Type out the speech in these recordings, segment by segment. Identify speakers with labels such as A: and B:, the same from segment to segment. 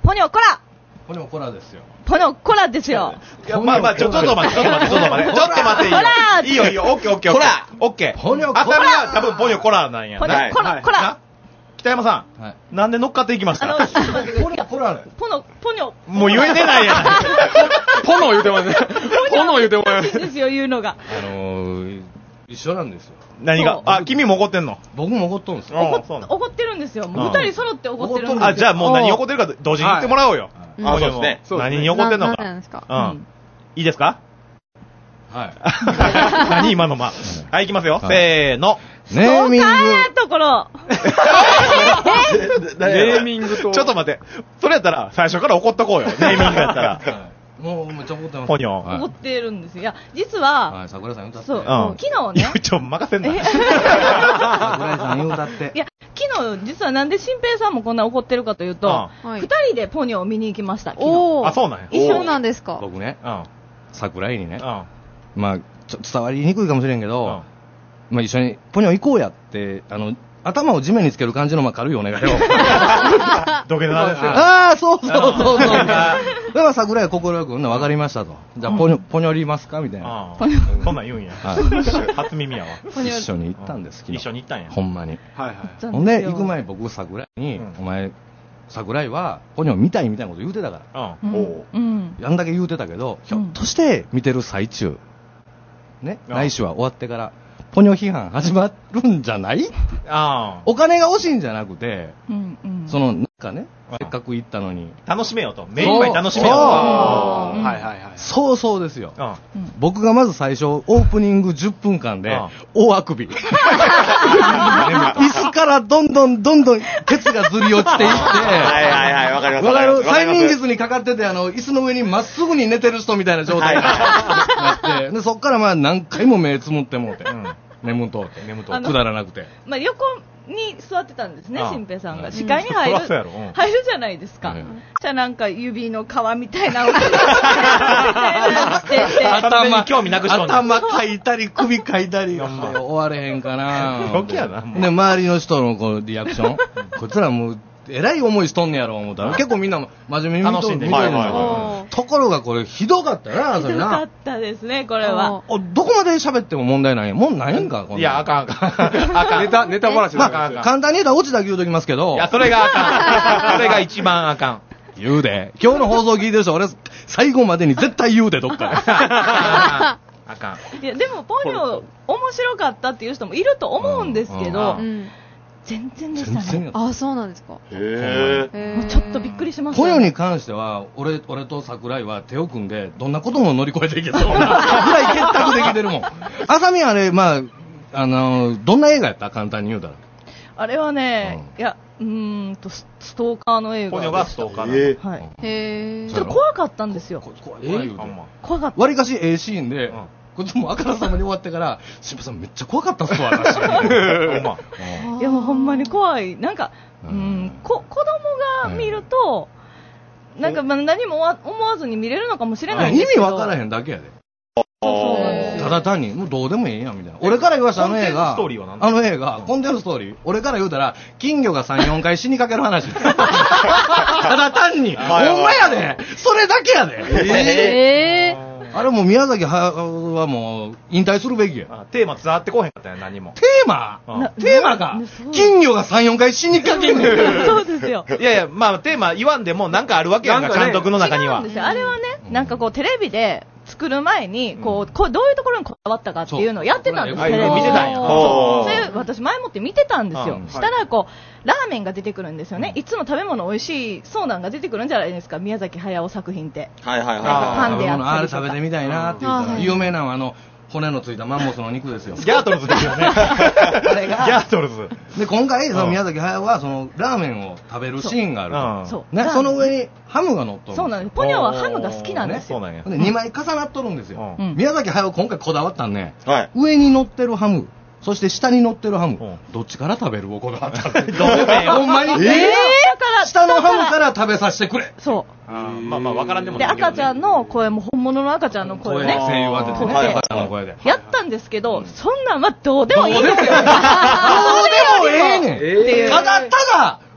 A: ポニョコラ
B: ポニョコラですよ。
A: ポニョコラですよ。
C: いや、まあまあ、ちょっと待って、ちょっと待って、ちょっと待って、ちょっと待って、いいよ。いいよ、オッケー、オッケー、オッケー。オッケー。
B: ポニョコラ。
C: 浅見は多分ポニョコラなんや。
A: ポニョコラ、コラ。
C: 北山さん、なんで乗っかっていきました？
A: ちょっと待って、
B: ポニョコラ。
A: ポニョ。
C: もう言えてないやん。
D: ポノ言うてますね。ポノ言うてます。
A: いいですよ、言うのが。
B: 一緒なんですよ。
C: 何が？あ、君も怒ってんの？
B: 僕も怒っとんですよ。
A: 怒ってるんですよ。もう二人揃って怒ってるんですよ。
C: あ、じゃあもう何怒ってるか同時に言ってもらおうよ。
D: そうですね。
C: 何に怒ってんのか。いいですか？はい。何今のま。はい、いきますよ。せーの。
B: ネーミング。
A: ところ。
D: ネーミングと。
C: ちょっと待って。それやったら最初から怒っとこうよ。ネーミングやったら。
B: もうめっちゃ怒ってます。
C: ポニョ。
A: 怒ってるんですよ。いや、実は、
B: 桜井さん歌って。
A: そう、昨日ね。
C: 任せんな。
B: 桜井さん歌って。
A: いや、昨日、実はなんで新平さんもこんな怒ってるかというと、二人でポニョを見に行きました。昨日。
C: あ、そうなんや。
A: 一緒なんですか。
B: 僕ね、桜井にね、まあ、ちょっと伝わりにくいかもしれんけど、まあ一緒にポニョ行こうやって、頭を地面につける感じのまあ軽いお願いを。
C: 土下座ですよ。
B: ああ、そう。だから桜井は快く、分かりましたと。じゃあポニョりますかみたいな。
C: そんなん言うんや。初耳やわ。
B: 一緒に行ったんです。
C: 一緒に行ったんや。
B: ほんまに。
C: はいはい。
B: ほんで、行く前僕桜井に、お前、桜井はポニョ見たいみたいなこと言うてたから。あんだけ言うてたけど、ひょっとして見てる最中、ね、来週は終わってから、ポニョ批判始まるんじゃない？お金が欲しいんじゃなくて、なんかね、せっかく行ったのに。
C: 楽しめよと。目いっぱい楽しめよと。
D: はいはいはい。
B: そうですよ。僕がまず最初、オープニング10分間で、大あくび。椅子からどんどんケツがずり落ちていって、
D: わかります。わかる。
B: 催眠術にかかってて、椅子の上にまっすぐに寝てる人みたいな状態になって、で、そっからまあ何回も目つむってもうて、眠とうくだらなくて。
A: まあ横に座ってたんですね、新平さんが。視界に入るじゃないですか。じゃあなんか指の皮みたいなの
C: 頭興味なくしとんねん。
B: 頭かいたり首かいたり終われへんかな。
C: ドキやな。
B: で周りの人のこのリアクション、こいつらもうえらい思いしとんねやろ思ったら結構みんな真面目に見てるんですよ。ところがこれひどかったな。
A: ひどかったですね、これは。
B: どこまで喋っても問題ないやん。もうないんか。
C: いや、あかん。
D: ネタ話
B: まあ簡単に言うたらオチだけ言うときますけど。
C: いや、それがあかん。それが一番あかん。
B: 言うで。今日の放送聞いてる人、俺最後までに絶対言うで、どっかで。
C: あかん。
A: いや、でもポニョ面白かったっていう人もいると思うんですけど、全然でしたね。
E: あ、そうなんですか。
A: へえ。ちょっとびっくりしました。
B: ポニョに関しては、俺と桜井は手を組んで、どんなことも乗り越えていけそうなぐらい結託できてるもん。あさみあれ、まあ、どんな映画やった？簡単に言うたら。
A: あれはね、いや、ストーカーの映画。
C: ポニョがストーカー
A: なの。はい。へえ。ちょっと怖かったんですよ。
B: 怖かった。わりかしシーンで、こっちもあからさまに終わってから、新平さんめっちゃ怖かったっすわ、私。
A: いやもうほんまに怖い。なんか、子供が見ると、なんか何も思わずに見れるのかもしれないんですけど。
B: 意味わからへんだけやで。ただ単に、もうどうでもええやんみたいな。俺から言わしたあの映画、コンテンツストーリー、俺から言うたら、金魚が3、4回死にかける話。ただ単に、ほんまやでそれだけやであれもう宮崎駿はもう引退するべきや。
C: テーマ伝わってこへんかったよ、何も。
B: テーマか金魚が3、4回死にかける。
A: そうですよ。
C: いやいや、まあテーマ言わんでもなんかあるわけやんか、監督の中には。
A: あれはね、なんかこうテレビで、作る前にこうどういうところにこだわったかっていうのをやってたんです。テレビ
C: 見てたんや。
A: それ私前もって見てたんですよ。したらこうラーメンが出てくるんですよね。いつも食べ物美味しいそうなんが出てくるんじゃないですか、宮崎駿作品って。
D: はいはいはい。
A: パンであったりとか。
B: あれ食べてみたいなって言ったら有名なのは骨のついたマンモスの肉ですよ。
C: ギャートルズですよね。
B: あれが
C: ギャートルズ。
B: で今回宮崎駿はそのラーメンを食べるシーンがある。そうね、その上にハムが乗っとる。
A: そうなんです。ポニョはハムが好きなんですよ。
C: そうなんや。
B: で2枚重なっとるんですよ。宮崎駿今回こだわったんね。上に乗ってるハム。そして下に乗ってるハム、どっちから食べるをこだわったんで。ほんまに下のハムから食べさせてくれ。
A: そう。
C: まあまあわからんでも
A: で赤ちゃんの声も本物の赤ちゃんの声ね。
B: 声優当ててね。赤ちゃんの声で。
A: やったんですけど、そんなんはどうでもいいんですよ。
B: どうでもええねん。ただただ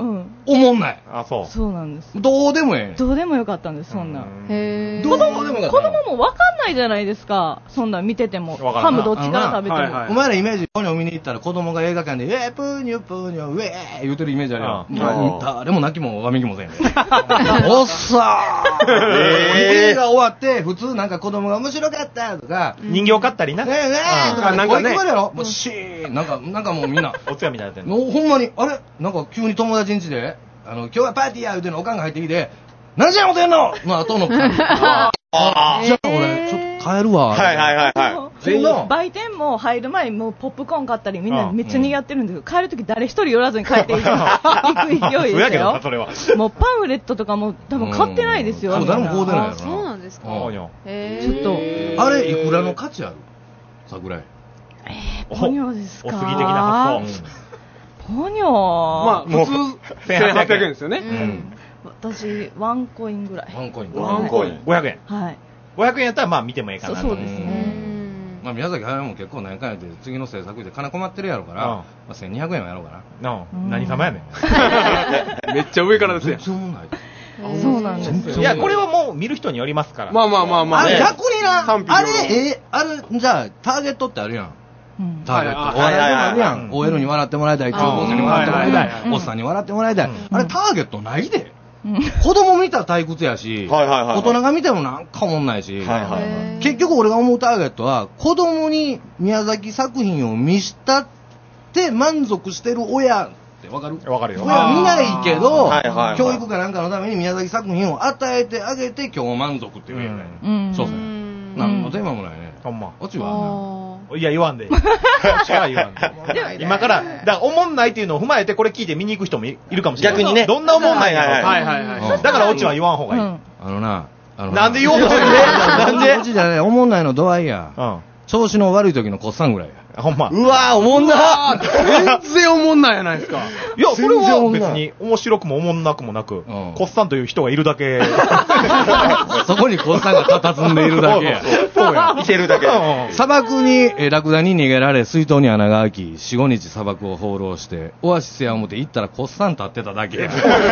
B: おもんない。
A: そうなんです。
B: どうでもええ。
A: どうでもよかったんです、そんなん。
B: へー。どうでもよかった。
A: 子供もわかんないじゃないですか。そんなん見てても。ハムどっちから食べても。
B: お前らイメージ、ポニョ見に行ったら子供が映画館で、プーニョプーニョ、ウェー言うてるイメージあるよ。誰も泣きもわめきもせんね。おっさー映画終わって、普通なんか子供が面白かったとか、
C: 人形買ったりな。
B: ねえとか、なんかね。もうシーン、なんかもうみんな。
C: おつやみたいになってん
B: の。ほんまに、あれなんか急に友達ん家で、今日はパーティーや言うてんのおかんが入ってきて、何時や思てんのの後の。じゃあ俺、ちょっと帰るわ。
A: はい。売店も入る前にもうポップコーン買ったりみんなめっちゃ賑わってるんですけど、帰るとき誰一人寄らずに帰っていく勢いですよ。もうパンフレットとかも多分買ってないですよ。
B: 誰も買うてないよな。
E: そうなんですか。ちょ
A: っと。
B: あれ、いくらの価値ある桜井。
A: ポニョですか。
C: お杉的な発想。
A: ポニョ
D: まあ、普通、1800円ですよね。
A: 私、ワンコインぐらい。
B: ワンコイン。
C: 500円。
A: はい。
C: 500円やったら、まあ見てもいいかな。
A: そうですね。
B: まあ、宮崎駿も結構何回やって、次の制作で金困ってるやろから、まあ、1200円はやろうか
C: な。何様やねん。
D: めっちゃ上からですよ。
B: 全然思んない。
A: そうなんですよ。
C: いや、これはもう見る人によりますから。
D: まあ。
B: 逆にな、あれ、じゃあ、ターゲットってあるやん。ターゲット。お笑いでもあるやん。OL に笑ってもらいたい、中高生に笑ってもらいたい、おっさんに笑ってもらいたい。あれ、ターゲットないで。子供見たら退屈やし、大人が見てもなんか思んないし、結局俺が思うターゲットは、子供に宮崎作品を見したって満足してる親ってわかる？
C: わかるよ。
B: 親見ないけど、教育かなんかのために宮崎作品を与えてあげて今日満足って言うやね。そうそう。なんのテーマもないね。
C: ほんま。
B: オチは
C: いや、言わんで。今から、だから、おもんないっていうのを踏まえて、これ聞いて見に行く人もいるかもしれない。
F: 逆にね。
C: どんなおもんないやろ。だから、オチは言わん方がいい。なんで言おうとするなんで
B: オチじゃない、おもんないの度合いや。調子の悪い時のこっさんぐらいや。
C: ほんま。
F: うわー、おもんな
D: 全然おもんないやないですか。
C: いや、それは別に面白くもおもんなくもなく、こっさんという人がいるだけ。
B: そこにこっさんが佇んでいるだけや。
F: そうや。いてるだけ。
B: 砂漠に、ラクダに逃げられ、水筒に穴が開き、4、5日砂漠を放浪して、オアシスや思って行ったらこっさん立ってただけや。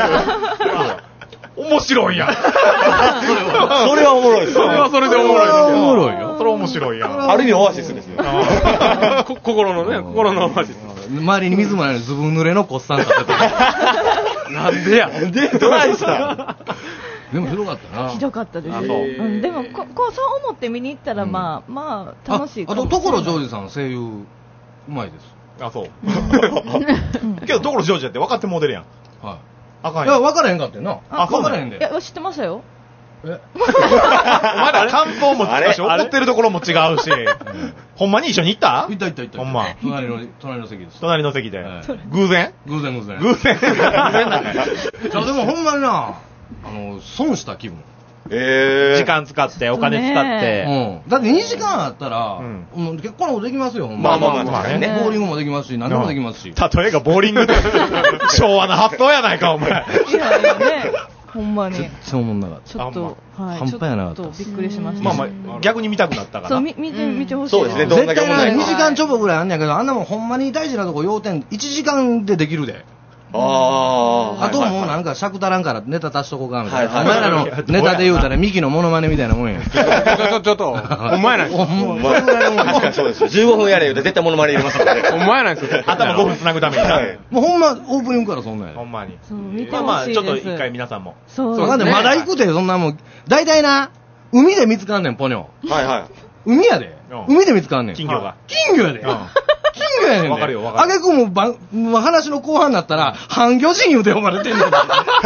C: 面白いやん。そ
F: れはおもろいです。
C: それはそれでおもろいです。
B: おもろいよ。
C: それは面白いやん。
F: ある意味オアシスですよ。
D: 心のオアシス。
B: 周りに水もないのにずぶ濡れのこっさん立ってた。
D: なんでや。
F: どないした
B: でもひどかったな。
A: ひどかったです。でもそう思って見に行ったらまあ楽しい。
B: あと所ジョージさん声優うまいです。
C: あ、そう。けど所ジョージだって分かってモデルやん。
B: はい。
C: あかん
B: やん。いや、分からへんかってんな。分からへんで。
A: いや、知ってましたよ。
C: お前ら感想も違うし、怒ってるところも違うし。ほんまに一緒に行った？
B: 行った。
C: ほんま。
B: 隣の席です。
C: 隣の席で。偶然。
B: 偶然。
C: 偶然なん
B: だ。でもほんまにな、損した気分。
C: 時間使って、お金使って。
B: だって2時間あったら、結構なことできますよ、ほんま。
F: まあ。
B: ボーリングもできますし、何でもできますし。
C: 例えがボーリングで。昭和の発想やないか、お前。
A: いやね。ほんまに。
B: 全然思んなかった。
A: ちょっと、
B: 半端やなかった。
A: びっくりしました。
C: まあ、逆に見たくなったから。
A: そう、見てほしい。
F: そうですね、
B: 絶対2時間ちょっとぐらいあんねんけど、あんなもんほんまに大事なとこ要点、1時間でできるで。あともうなんか尺足らんからネタ足しとこうかみたいな。お前らのネタで言うたらミキのモノマネみたいなもんや。
D: ちょっと、お前なんですよ。
F: そうですよ。15分やれ言うて絶対モノマネ入れますからね。
D: お前なんですよ。
C: 頭5分繋ぐために。
B: もうほんまオープニングからそんなんや。
C: ほんまに。
A: 見てほしいです。
C: ちょっと一回皆さんも。
A: そう。
B: なんでまだ行くて、そんなもん。大体な、海で見つかんねん、ポニョ。海やで。海で見つかんねん。
C: 金魚が。
B: 金魚やで。金魚やねん。わかるよ、わかる。あげくも話の後半になったら、半魚人言うて呼ばれてんねん。いや、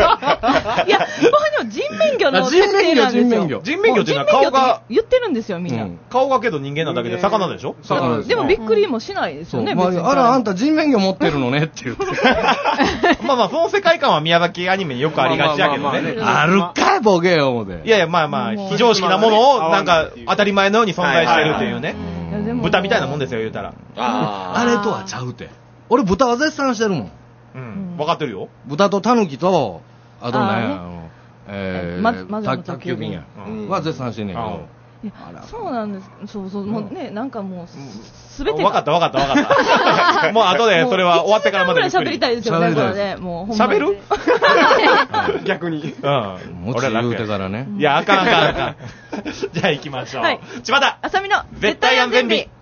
A: 人面魚の設定なんですよ。
C: 人面魚っていうのは顔が。
A: 言ってるんですよ、みんな。
C: 顔がけど人間なだけで魚でしょ？
B: 魚です。
A: でもびっくりもしないですよね、
B: あら、あんた人面魚持ってるのねって言って。
C: まあ、その世界観は宮崎アニメによくありがちやけどね。
B: あるか、ボケよ、思て。
C: いやいや、まあ、非常識なものを、なんか、当たり前のように存在してるっていうね。豚みたいなもんですよ、言うたら。
B: あれとはちゃうて。俺、豚は絶賛してるもん。
C: うん。分かってるよ。
B: 豚とタヌキと、あとね、宅急便や。は絶賛してんねんけど。
A: そうなんです。そうそう、もうね、なんかもう、すべて
C: わかった。もう後で、それは終わってからまで。
A: 喋りたいですよね、これね。もう、
C: 喋る
D: 逆に。
B: 俺ら言うてからね。
C: いや、あかん。じゃあ行きましょう。千葉田
A: あさみの
C: 絶対安全日。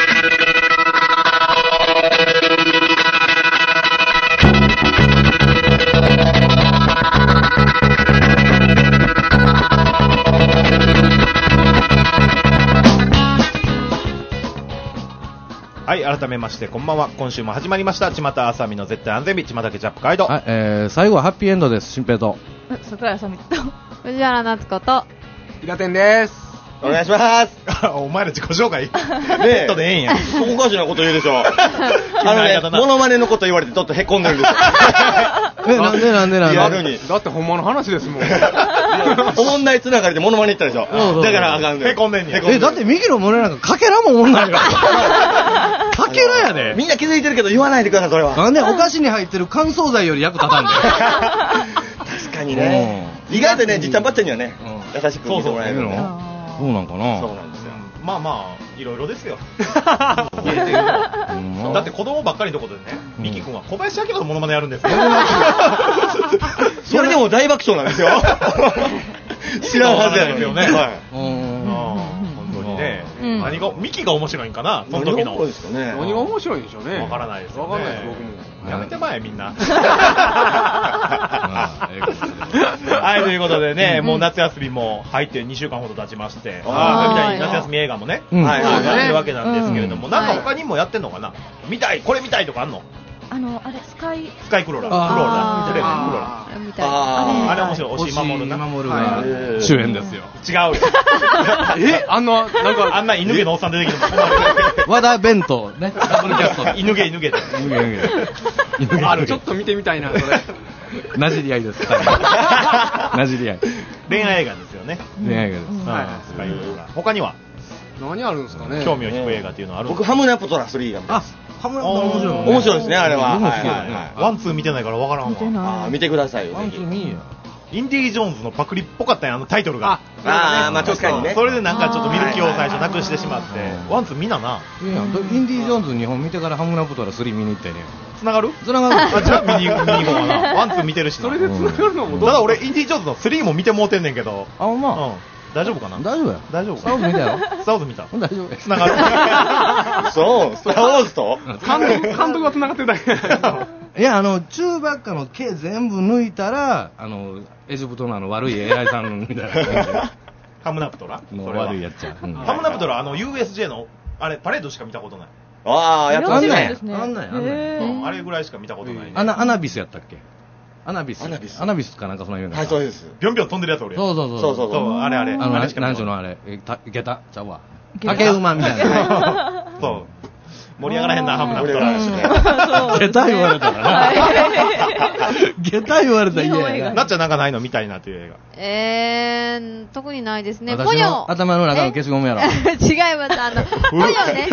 C: はい、改めましてこんばんは。今週も始まりました千葉あさみの絶対安全日、千葉家ジャップガイド。
B: 最後はハッピーエンドです。新平と
A: 桜井あさみと
E: 藤原夏子と
D: ひがてんです。
F: お願いします。
C: お前ら自己紹介
F: ねえ。でええんや。おかしなこと言うでしょ。モノマネのこと言われてちょっとへこんでるんですよ。
B: なんで
F: やるに。
D: だってほんまの話ですもん。
F: おもんないつながりでモノマネ言ったでしょ。だからあかんねん。
C: へこんでんねん。
B: だって右の胸なんかかけらもおもんないよ。かけらやで。
F: みんな気づいてるけど言わないでください、それは。
B: なんでお菓子に入ってる乾燥剤より役立たんだよ。
F: 確かにね。意外とね、じっちゃんばっちゃんにはね、優しく見てもらえるの。
B: そうなんかな。
F: そうなんですよ。
C: まあいろいろですよ。だって子供ばっかりのところでね、ミキ君は小林明のモノマネやるんですよ。
F: それでも大爆笑なんですよ。知らんはずや
C: よね。
F: 本
C: 当にね。何がミキが面白いんかな、その時の。
D: 何が面白いんでしょうね。
C: わからないですよね。わかんないです、僕も。やめてまえみんな。はい、ということでね、もう夏休みも入って2週間ほど経ちまして、みたいに夏休み映画もね、やってるわけなんですけれども、なんか他にもやってんのかな。見たい、これ見たいとかあんの？
A: あれスカイ
C: クローラー。あれ面白い。押井守
B: が主演ですよ。
C: 違うよ。あんな犬毛のおっさん出てきても
B: 和田弁当ね。ダブルキャスト。
C: 犬毛。
D: ちょっと見てみたいな、それ。
B: なじり合いです。なじり合い。
C: 恋愛映画ですよね。
B: 恋愛映画です。
C: スカイクローラー。他には
D: 何あるんですかね。
C: 興味を引く映画っていうのはある？
F: 僕ハムナプトラ3が見ます。
B: ハムナプトラ面白いもんね。
F: 面白いですね、あれは。
C: ワンツー見てないからわからんわ。
F: 見てくださいよ。
B: ワンツー見よ。
C: インディ・ジョーンズのパクリっぽかったんや、タイトルが。
F: まあ確かにね。
C: それでなんかちょっと見る気を最初なくしてしまって、ワンツー見なな。
B: インディ・ジョーンズ2本見てからハムナプトラ3見に行ったよね。
C: 繋がる？
B: じゃあ
C: 見に行こうかな。ワンツー見てるしな。
D: それで繋がるのも
C: ただ俺インディ・ジョーンズの3も見てもうてんねんけど。
B: あ、まあ。
C: 大丈夫かな？
B: 大丈夫や。
C: 大丈夫。
B: スターウォーズ見たやろ？
C: スターウォーズ見た。
B: 大丈夫。
C: 繋がる。
F: そう、スターウォーズと
D: 監督が繋がってるだけ。
B: いや、中ばっかの毛全部抜いたら、エジプトの悪い偉いさんみたいな感じで。
C: ハムナプトラ
B: の悪いやっちゃう。
C: ハムナプトラ、USJ の、あれ、パレードしか見たことない。
F: ああ、やってますね。
B: あんなん
C: あれぐらいしか見たことない。
B: アナビスやったっけ？アナビスかなんかそのような。
F: はい、そうです。
C: ビョンビョン飛んでるやつ俺。
B: そう。
C: あれ。
B: 何しろあれ、下駄ちゃうわ。竹馬みたいな。
C: そう。盛り上がらへんな、ハムナプトラ。
B: 下駄言われたらな。下駄言われたら嫌や。
C: なっちゃんなんかないのみたいなっていう映
E: 画。特にないですね。
B: ポニョ。頭の中の消しゴムやろ。
E: 違います。ポニョね。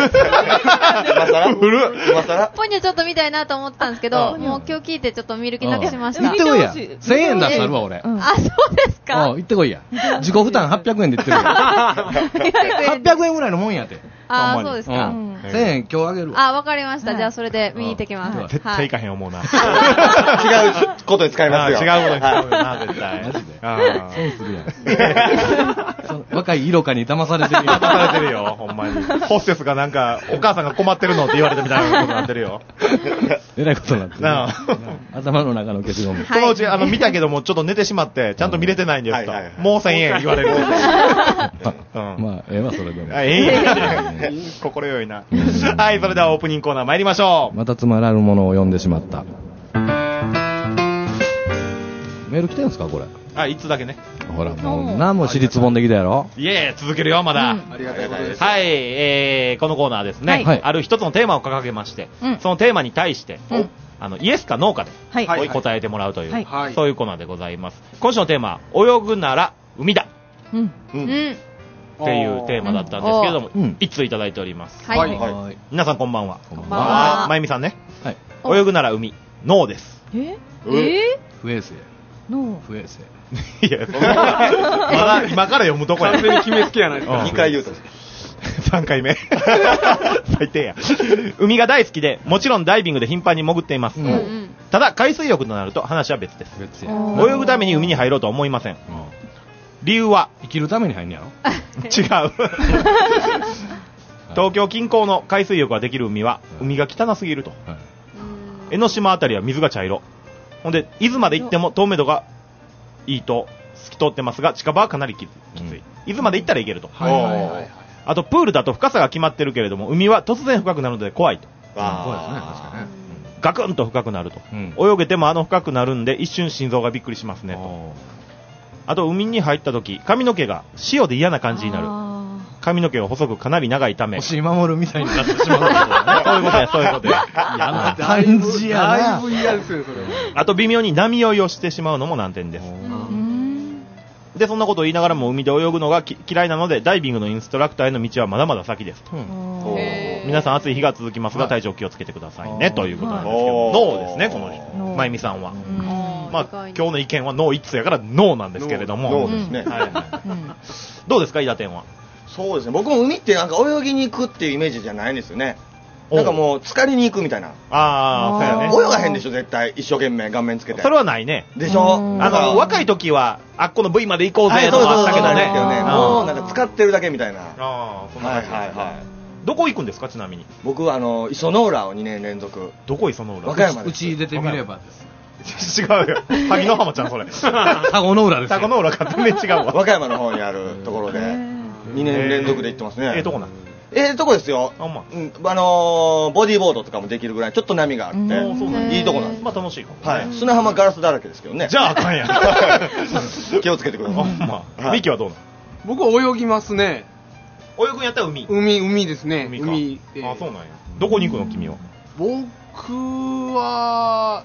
E: ポニョちょっと見たいなと思ったんですけど、もう今日聞いてちょっと見る気なくしました。
B: 行ってこいや。1000円出したるわ、俺。
E: あ、そうですか？
B: 行ってこいや。自己負担800円で言ってるわ。800円ぐらいのもんやて。
E: あ、そうですか。
B: 1000円今日あげるわ。
E: あ、わかりました。じゃあそれで見に行ってきます。
C: 絶対行かへん思うな。
F: 違うことに使いますよ。
C: 違うことに使うな、絶対。
B: マジで。損するやん。若い色かに騙されてるよ。
C: 騙されてるよ、ほんまに。ホステスがなんか、お母さんが困ってるのって言われてみたいなことになってるよ。
B: えらいことになってる。頭の中の消しゴム。
C: そのうち、見たけども、ちょっと寝てしまって、ちゃんと見れてないんですと。もう1000円言われる。
B: まあ、ええわ、それでも。
C: 心よいな。はい、それではオープニングコーナー参りましょう。
B: またつまらぬものを読んでしまった。メール来てるんですか、これ。
C: 1通だけね。
B: ほら、もう何も尻つぼんできたやろ。
C: いえ、続けるよ、まだ。
F: ありがとうございます。
C: はい、このコーナーですね。ある一つのテーマを掲げまして、そのテーマに対して、イエスかノーかで答えてもらうという、そういうコーナーでございます。今週のテーマは、泳ぐなら海だ。っていうテーマだったんですけれども、1通いただいております。皆さんこんばんは。まゆみさんね。泳ぐなら海、ノーです。
B: 不衛生。 不衛生。
C: いや、まだ今から読むとこや。
D: 完全に決めつけやないですか。
F: 2回言うと。
C: 3回目。最低や。海が大好きで、もちろんダイビングで頻繁に潜っています。ただ、海水浴となると話は別です。泳ぐために海に入ろうとは思いません。理由は、
B: 生きるために入んねやろ。
C: 違う。東京近郊の海水浴ができる海は、海が汚すぎると。江ノ島あたりは水が茶色。ほんで、伊豆まで行っても透明度がいいと透き通ってますが、近場はかなりきつい。伊豆まで行ったらいけると。あと、プールだと深さが決まってるけれども、海は突然深くなるので怖いと。
B: そうですね、確かにね。
C: ガクンと深くなると。泳げても深くなるんで、一瞬心臓がびっくりしますねと。あと、海に入った時、髪の毛が塩で嫌な感じになる。髪の毛が細くかなり長いため。
B: 星守るみたいになってしまう。
C: そういうことや、そういうことや。
B: 嫌な感じやな。
D: だいぶ嫌ですよ、それ。
C: あと、微妙に波酔いをしてしまうのも難点です。で、そんなことを言いながらも海で泳ぐのが嫌いなので、ダイビングのインストラクターへの道はまだまだ先ですと。皆さん暑い日が続きますが、体調気をつけてくださいね、ということなんですけど、ノーですね、この人。まゆみさんは。まあ、今日の意見はノー一通やからノーなんですけれども。
F: ノーですね。
C: どうですか、伊田店は。
F: そうですね。僕も海ってなんか泳ぎに行くっていうイメージじゃないんですよね。なんかもう浸かりに行くみたいな。
C: ああ、そうやね。
F: 泳がへんでしょ、絶対。一生懸命顔面つけて。
C: それはないね。
F: でしょ。
C: 若い時は、あっこの部位まで行こうぜとかあったけどね。
F: もうなんか使ってるだけみたいな。
C: ああ、そんな感じ。
F: はい。
C: どこ行くんですか、ちなみに。
F: 僕は磯の浦を2年連続。
C: どこ磯の浦？
F: 和歌山です。
B: うち出てみれば
C: です。違うよ。萩の浜ちゃん、それ。
B: 田子の浦です。
C: 田子の浦か全然違うわ。
F: 和歌山の方にあるところで、2年連続で行ってますね。
C: とこな。
F: とこですよ。ボディーボードとかもできるぐらい、ちょっと波があって、いいとこなんです。
C: まあ楽しいか
F: も。はい。砂浜ガラスだらけですけどね。
C: じゃああかんやん。
F: 気をつけてください。
C: ミキはどうなの？
D: 僕は泳ぎますね。
C: 泳ぐんやったら海？
D: 海ですね。
C: 海で。あ、そうなんや。どこに行くの、君は？
D: 僕は、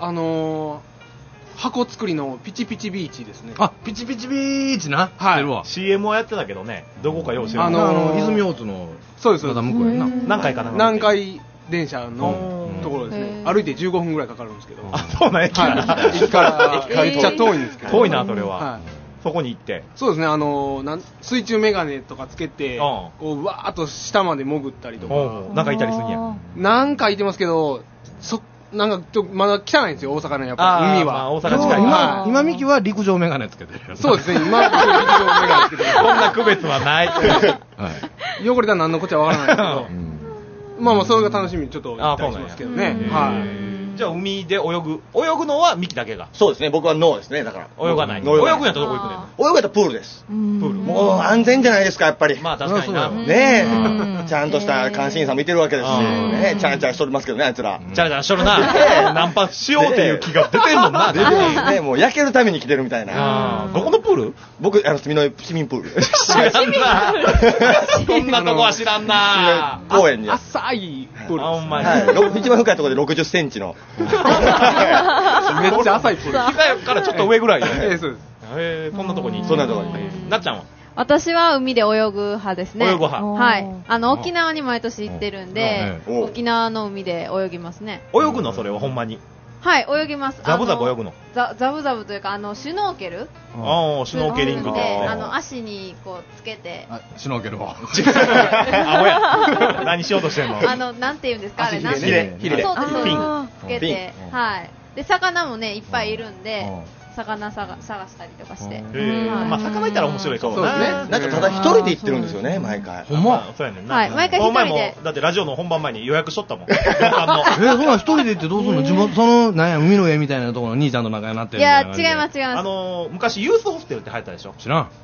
D: 箱作りのピチピチビーチですね。
B: あ、ピチピチビーチな。
D: はい。
C: CM はやってたけどね、どこかよう知らない。
B: 泉大津の。
D: そうです。
B: まだ向こうやな。
C: 何回かな。
D: 南海電車のところですね。歩いて15分ぐらいかかるんですけど。
C: あ、そうなんや。
D: 駅からめっちゃ遠いんですけど。
C: 遠いな、それは。そこに行って。
D: そうですね、水中メガネとかつけて、こう、わーっと下まで潜ったりとか。
C: なんかいたりすんや。
D: なんかいてますけど、なんかまだ汚いんですよ、大阪のやっぱ海は。
C: 大阪近い。
B: 今ミキは陸上メガネつけてる。
D: そうですね、今陸上メガネつけてる。
C: そんな区別はない。
D: 汚れたら何のこっちゃわからないですけど、まあそれが楽しみにちょっと行ったりしますけどね。
C: じゃあ海で泳ぐのはミキだけが。
F: そうですね、僕はノーですね、だから。
C: 泳がない。泳ぐんやったらどこ行くねん。
F: 泳ぐやったらプールです。プール。もう安全じゃないですか、やっぱり。
C: まあ確かにな。
F: ねえ。ちゃんとした監視員さんもいてるわけですし、ねえ、チャラチャラしとりますけどね、あいつら。
C: チャラチャラしとるな。ナンパしようっていう気が出てんもんな。
F: 出てますね、もう焼けるために来てるみたいな。
C: どこのプール？
F: 僕、市民プール。
C: 知らんな。そんなとこは知らんな。
F: 公園に。
D: 浅いプール。
C: ほんまに。
F: 一番深いところで60センチの。
D: めっちゃ浅いプール。
C: 膝からちょっと上ぐらいね。
D: そう
C: です。そんなとこに。
F: そんなとこに。
C: なっちゃんは？
E: 私は海で泳ぐ派ですね。
C: 泳ぐ派。
E: はい。沖縄に毎年行ってるんで、沖縄の海で泳ぎますね。
C: 泳ぐのそれはほんまに。
E: はい、泳ぎます。
C: ザブザブ泳ぐの？
E: ザブザブというか、シュノーケル？
C: ああ、シュノーケリング
E: で、足にこうつけて。
B: シュノーケルを。
C: あ、おや。何しようとしてんの？
E: なんて言うんですかあれ、
F: ヒレ。
E: そうです。つけて、はい。で、魚もね、いっぱいいるんで、魚探したりとかして。
C: まあ魚いたら面白いかもね。
F: なんかただ一人で行ってるんですよね、毎回。
B: ほんま。
C: そうやねんな。
E: はい、毎回一人で。
C: だってラジオの本番前に予約しとったもん。
B: そんな一人で行ってどうすんの？地元なんや海の上みたいなところの兄ちゃんと仲良くなってる。
E: いや、違います違います。
C: 昔ユースホステルって流行ったでしょ？
B: 知らん。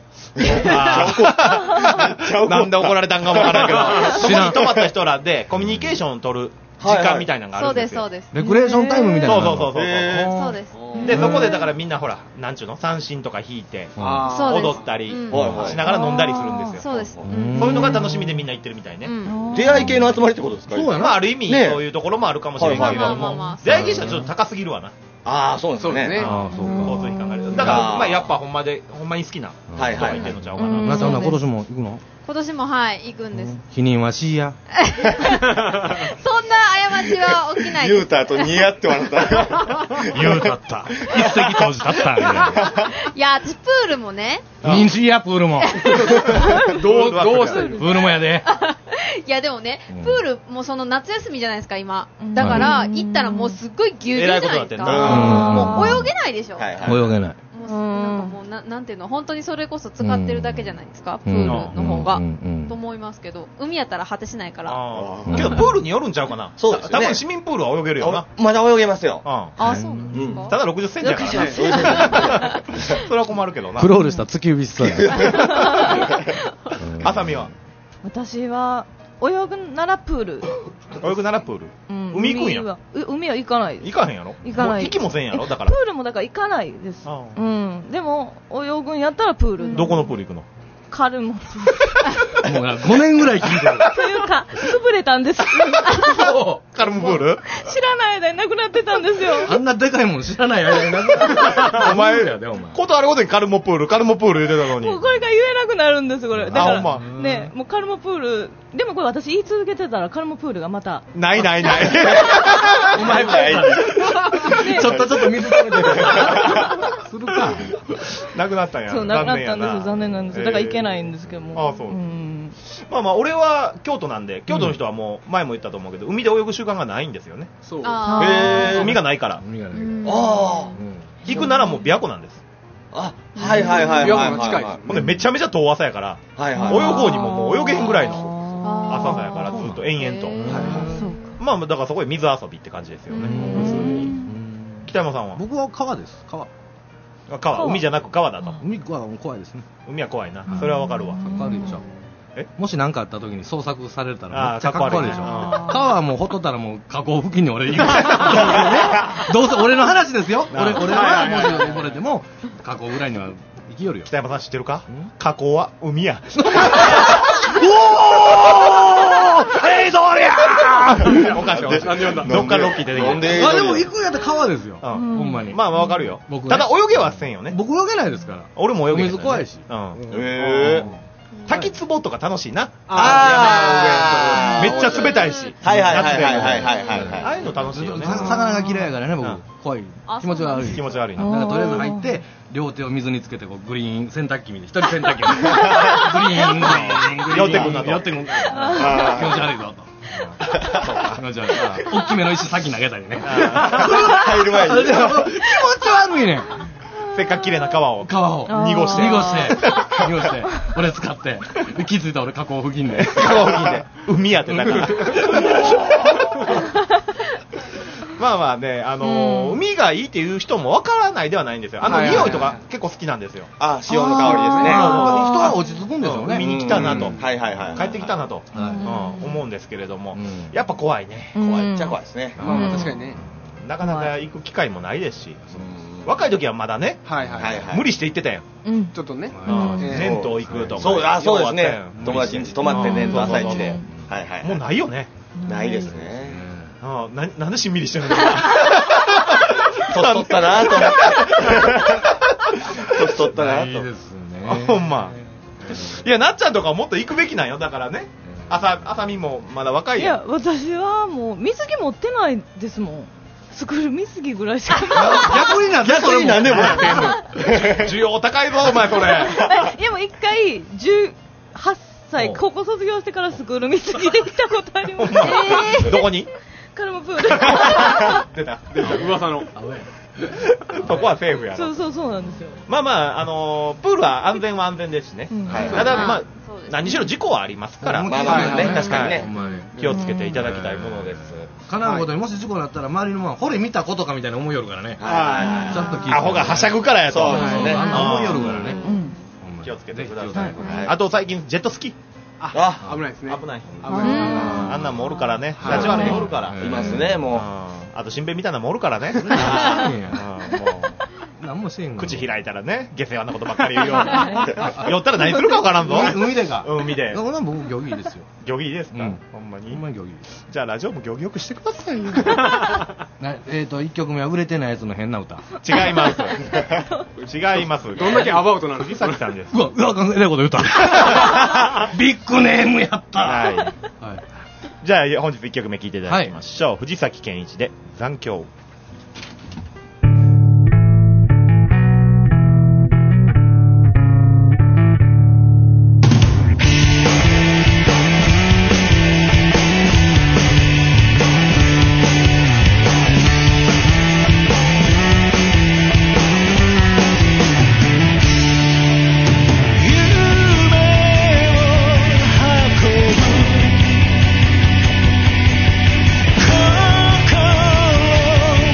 C: なんで怒られたんかもわからんけど、そこに泊まった人らでコミュニケーションを取る時間みたいなのがあるんですよ。
E: そうです。
B: レクレーションタイムみたいな。
C: そう。
E: そうです。
C: で、そこでだからみんなほら、なんちゅうの三振とか弾いて、踊ったりしながら飲んだりするんですよ。
E: そうです。
C: そういうのが楽しみでみんな行ってるみたいね。
F: 出会い系の集まりってことですか？
C: そうやな。ある意味、そういうところもあるかもしれないけども、出会い系者はちょっと高すぎるわな。
F: ああ、そうですね。
C: 交通費考えると。だから、まあやっぱほんまに好きな人がいてるのちゃうかな。
B: なっちゃん今年も行くの？
E: 今年も行くんです。
B: 否認はしいや。
E: そんな過ちは起きないです。
F: 言うた後にやって笑った。
B: 言うたった。一石投じたったんや。
E: いや、私プールもね。
B: 否認しいや、プールも。
D: どうしてる
B: プールもやで。
E: いやでもね、プールもその夏休みじゃないですか今。だから行ったらもうすっごいぎゅうぎゅうじゃないですか。もう泳げないでしょ。
B: 泳げない。
E: もうなんていうの、本当にそれこそ使ってるだけじゃないですか、プールの方が。と思いますけど、海やったら果てしないから。
C: けどプールによるんちゃうかな。
F: そうですね。
C: 多分市民プールは泳げるよな。
F: まだ泳げますよ。
E: あ、そうなんですか。
C: ただ60センチやからね。それは困るけどな。
B: クロールした突き指しそうや。
C: あさみは
A: 私は泳ぐならプール。
C: 泳ぐならプール。海行くんや。
A: 海は行かない。
C: 行かへんやろ。
A: 行かない。
C: 行きもせんやろ。だから。
A: プールもだから行かないです。でも泳ぐんやったらプール。
C: どこのプール行くの？
A: カルモ。もう
B: 5年ぐらい聞いてる。
A: というか、潰れたんです。
C: カルモプール？
A: 知らない間になくなってたんですよ。
B: あんなでかいもん知らない間になくなってた。
C: お前やで、お前。ことあるごとにカルモプール言うてたのに。
A: もうこれが言えなくなるんです、これ。だから、ね、もうカルモプール、でもこれ私言い続けてたらカルモプールがまた。
C: ない。お前
F: ない。
B: ちょっと水食べてる。するか。
C: なくなったんや。
A: そう、なくなったんですよ。残念なんですよ。だから行けないんですけども。
C: ああ、そう。まあ俺は京都なんで、京都の人はもう前も言ったと思うけど、海で泳ぐ習慣がないんですよね。
D: そう。
C: 海がないから。行くならもう琵琶湖なんです。
F: はい。
D: 琵琶湖の近い。
C: ほんでめちゃめちゃ遠浅やから、泳ごうにももう泳げへんぐらいの浅さやから、ずっと延々と。まあだからそこで水遊びって感じですよね。北山さんは？
B: 僕は川です。川。
C: 海じゃなく川だと。
B: 海は怖いですね。
C: 海は怖いな。それはわかるわ。
B: かっこ悪いでしょ。もし何かあった時に捜索されたらめっちゃかっこ悪いでしょ。川はもうほっとったらもう河口付近に俺行く。どうせ俺の話ですよ。俺はもし溺れても河口ぐらいには行きよるよ。
C: 北山さん知ってるか？河口は海や。そりゃーおかしい。どっかロッキー出てきて。
B: でも行くんやったら川ですよ。ほんまに。
C: まあわかるよ。ただ泳げはせんよね。
B: 僕泳げないですから。
C: 俺も泳げない。
B: 水怖いし。
C: 滝壺とか楽しいな。めっちゃ冷たいし。
F: あ
C: あいうの楽しいよね。
B: 魚が嫌いやからね、僕。怖い。気持ち悪い。
C: 気持ち悪いな。
B: なんかとりあえず入って、両手を水につけて、グリーン洗濯機見て、一人洗濯機見て、グリーン、
C: 寄ってくんなと。
B: 寄ってくんなと。気持ち悪いぞと。気持ち悪い。大きめの石先投げたりね。
F: 入る前に。
B: 気持ち悪いね。
C: せっかく綺麗な川を濁して俺使って気づいた俺河口付近で海やってだからまあね、海がいいっていう人もわからないではないんですよ。匂いとか結構好きなんですよ。
F: 潮の香りですね。人
B: は落ち着くんですよね。
C: 海に来たなと帰ってきたなと思うんですけれども、やっぱ怖いね。
F: 怖いっちゃ怖いですね。
D: 確かにね。
C: なかなか行く機会もないですし、若い時はまだね、無理して行ってたよ。
D: ちょっとね。
C: 銭湯行くとか。
F: そうですね。友達ん家泊まってね、朝一で。
C: もうないよね。
F: ないですね。
C: なんでしんみりしてるの？年
F: 取ったなと思って。年取ったなと。いいです
C: ね。ほんま。いや、なっちゃんとかもっと行くべきなんよ。だからね。朝みもまだ若いやん。
A: いや、私はもう水着持ってないですもん。スクール水着ぐらいしか
B: 逆になんでもやってんの。
C: 需要高いぞお前これ。
A: いやもう一回18歳高校卒業してからスクール水着で行ったことあります。
C: どこに？
A: カルモプール。
C: 出た噂の。そこはセーフやろ。
A: そうなんですよ。
C: まあプールは安全は安全ですしね。ただまあ何しろ事故はありますから。
F: 確かにね。
C: 気をつけていただきたいものです。
B: 叶うことにもし事故になったら周りのほれ見たことかみたいな思いよるからね。ちょっと
C: アホがはしゃぐからやと。
F: そうですね。
B: 思いよるからね。
C: 気をつけてください。あと最近ジェットスキー。
D: 危ないですね。
C: 危ない。あんなんもおるからね。立ち悪いもおるから。
F: いますね、もう。
C: あと新兵みたいなのもおるからね。
B: 何もしてんの。
C: 口開いたらね、下世話なことばっかり言うような。酔ったら何するかわからんぞ。
B: 海でか。
C: 海で。
B: 僕、漁技ですよ。
C: 漁技ですか、ほんまに。
B: ほんまに漁技です。
C: じゃあラジオも漁技よくしてくださいよ。
B: 1曲目は売れてないやつの変な歌。
C: 違います。違います。
D: どんだけアバウトなんですか。
C: 藤崎さんです。
B: うわ、考えないこと言った。ビッグネームやった。はい。
C: じゃあ本日1曲目聴いていただきましょう。藤崎健一で残響。
G: 心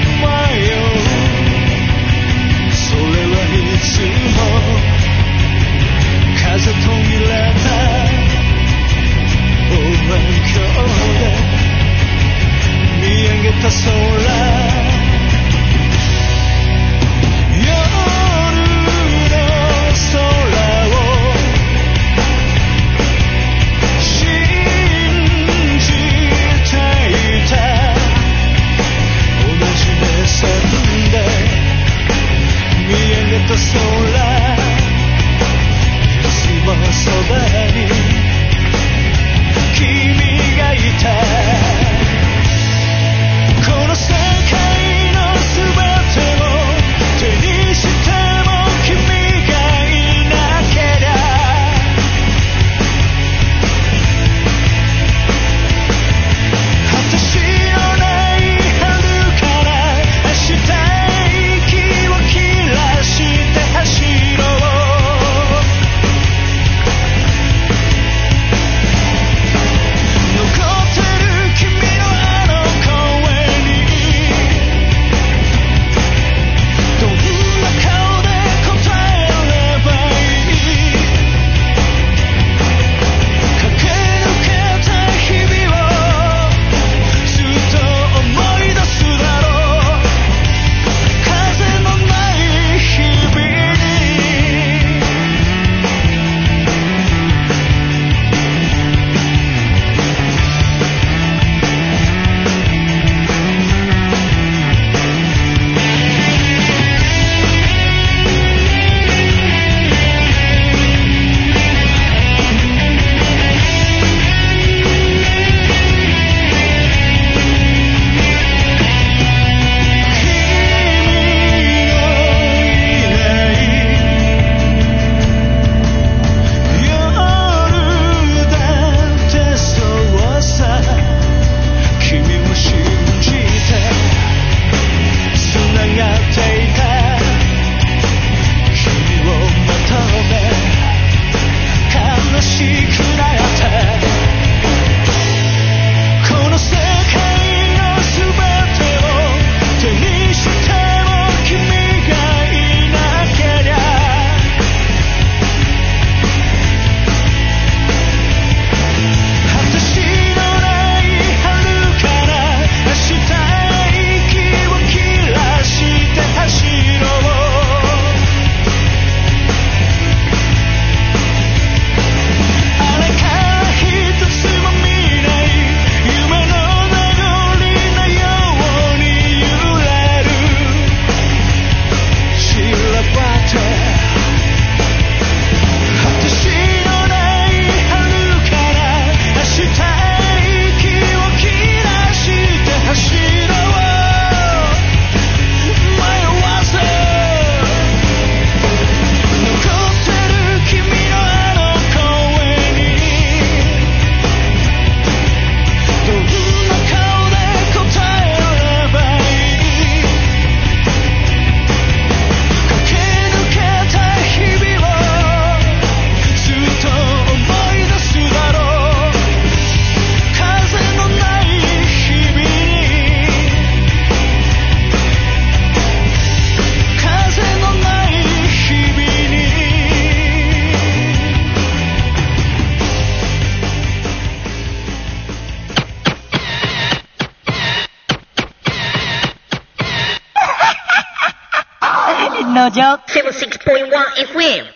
G: Joke 76.1 FM。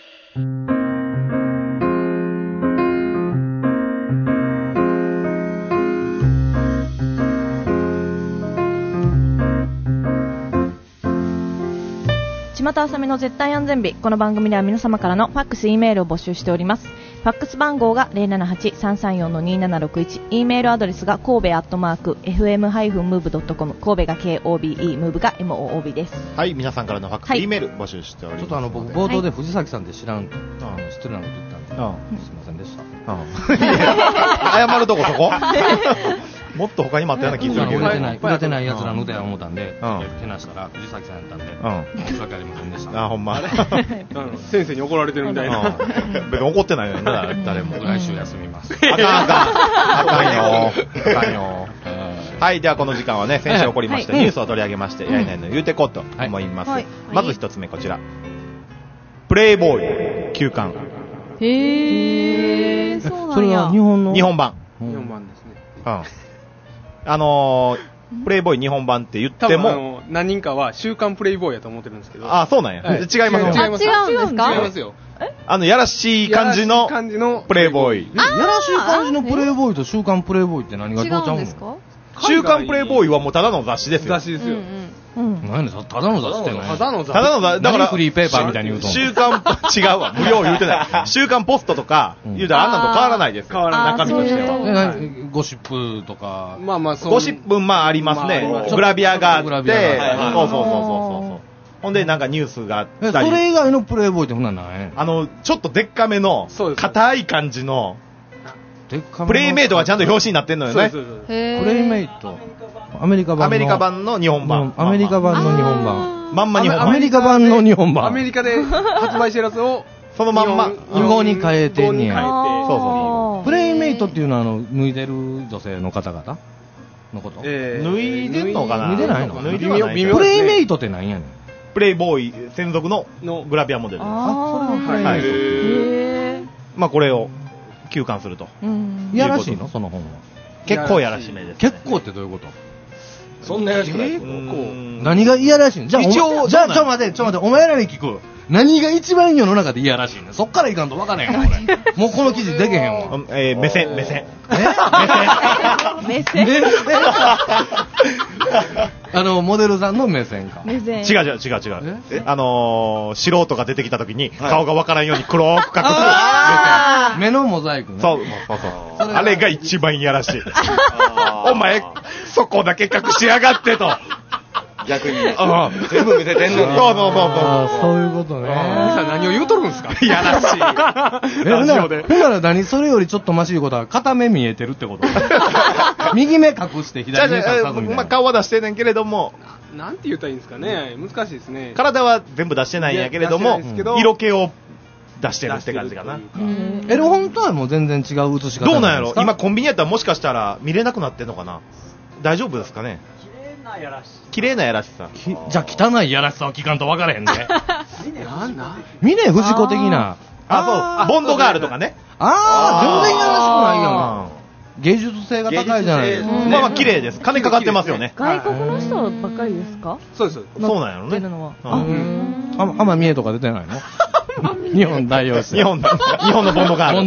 A: 島田あさみの絶対安全日。この番組では皆様からのファックス、Eメールを募集しております。ファックス番号が 078-334-2761、Eメールアドレスが神戸@fm-move.com、 神戸が KOBE、 ムーブが MOOB です。
C: はい、皆さんからのファックス、Eメール募集しております。
B: ちょっと僕冒頭で藤崎さんって失礼なこと言ったんで、すいませんでした。
C: 謝るとこそこもっと他にもあったような気がするけど、
B: 売れてないやつらの腕は思ったんで、手なしたら藤崎さんやったんで、申し訳ありませんでした。
C: ほんま
D: 先生に怒られてるみたいな。
C: 別に怒ってないよね、誰も。
B: 来週休みます。
C: あかんよ。はい、ではこの時間はね、先週起こりましたニュースを取り上げまして、やいないの言うてこうと思います。まず一つ目、こちら。プレイボーイ休刊。
A: へー、そうなんや。
B: それは日本版。
D: 日本版ですね。
C: プレイボーイ日本版って言っても、
D: 何人かは週刊プレイボーイやと思ってるんですけど。
C: そうなんや。違いますよ。
E: 違うんですか？
D: 違いますよ。
C: やらしい感じのプレイボーイ。
B: やらしい感じのプレイボーイと週刊プレイボーイって何がどうちゃうんですか？
C: 週刊プレイボーイはもうただの雑誌ですよ。
D: 雑誌ですよ。
B: 何でただの雑誌って
D: ただの雑誌。
C: だから
B: フリーペーパーみたいに言うと
C: 週刊、違うわ。無料言うてない。週刊ポストとか、言うたらあんなんと変わらないですよ。
D: 変わらない。
C: 中身としては。
B: ゴシップとか。
C: ゴシップ、ありますね。グラビアがあって、そう。ほんで、なんかニュースがあったり。
B: それ以外のプレイボーイってほんなんない？
C: ちょっとでっかめの、硬い感じの、プレイメイトがちゃんと表紙になってんのよね。
B: プレイメイト。アメリカ版
C: の日本版。
B: アメリカ版の日本版。
C: まんま日本版。
B: アメリカ版の日本版。
D: アメリカで発売してるやつを、
C: そのまんま、
B: 日本に変えてんねや。
C: そう。
B: プレイメイトっていうのは、脱いでる女性の方々のこと？
C: 脱いでんのかな？
B: 脱いでないの？
C: 脱いでない。
B: プレイメイトって何やねん。
C: プレイボーイ専属のグラビアモデル。
B: それはプレイメイ
C: ト。これを休刊すると。
B: いやらしいの？その本は。
C: 結構やらしめです。
B: 結構ってどういうこと？
F: そんなやらしくない。
B: 何がいやらしいの？じゃあ、ちょ待って、お前らに聞く。何が一番世の中でいやらしいの？そっからいかんと分からへんわ、俺。もうこの記事でけへんわ。
C: 目線。
B: モデルさんの目線か。
C: 違う。素人が出てきた時に、顔が分からんように黒く隠す。
B: 目のモザイクね。
C: そう。あれが一番いやらしい。お前、そこだけ隠しやがってと。
F: 逆に。全部見せてんのに。
C: そう。
B: そういうことね。
D: 何を言うとるんですか？
C: いやらしい。
B: ラジオで。ほんなら何？それよりちょっとマシいことは片目見えてるってこと右目隠して左目隠さずみたいな。
C: 顔は出してんねんけれども。
D: なんて言ったらいいんですかね。難しいですね。
C: 体は全部出してないんやけれども、色気を出してるって感じかな。
B: エロ本とはもう全然違う写し方。
C: どうなんやろ？今コンビニやったらもしかしたら見れなくなってんのかな？大丈夫ですかね？綺麗なやらしさ。
B: じゃあ汚いやらしさを聞かんと分からへんね。峰不二子的な。
C: そう。ボンドガールとかね。
B: 全然やらしくないやん。芸術性が高いじゃないですか。
C: 綺麗です。金かかってますよね。
A: 外国の人ばっかりですか？
D: そうです。
C: そうなんやろね。
B: 浜見えとか出てないの？日本代表して。
C: 日本のボンドガール。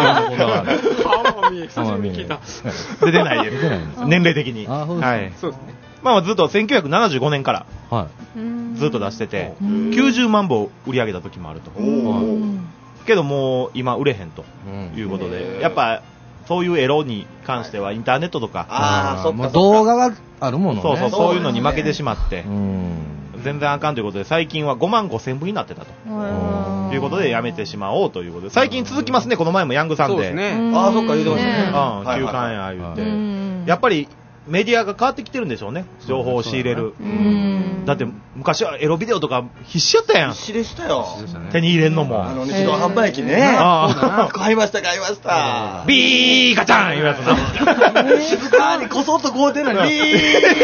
B: 浜見え。
C: 出てないです。年齢的に。
D: はい。そうですね。
C: ずっと1975年からずっと出してて、90万部売り上げた時もあると。けどもう今売れへんということで、やっぱそういうエロに関してはインターネットとか
B: 動画があるものね。
C: そういうのに負けてしまって全然あかんということで、最近は5万5千部になってたということでやめてしまおうということで、最近続きますね。この前もヤングさんで、
F: そっか言うてましたね。
C: 休刊や言って、やっぱりメディアが変わってきてるんでしょうね。情報を仕入れる。だって昔はエロビデオとか必死やったやん。
F: 必死でしたよ。
C: 手に入れんのも。
F: 自動販売機ね。買いました。
C: ビーガチャンいうやつな。
F: 静かにこそっとこうてんのにビーガチ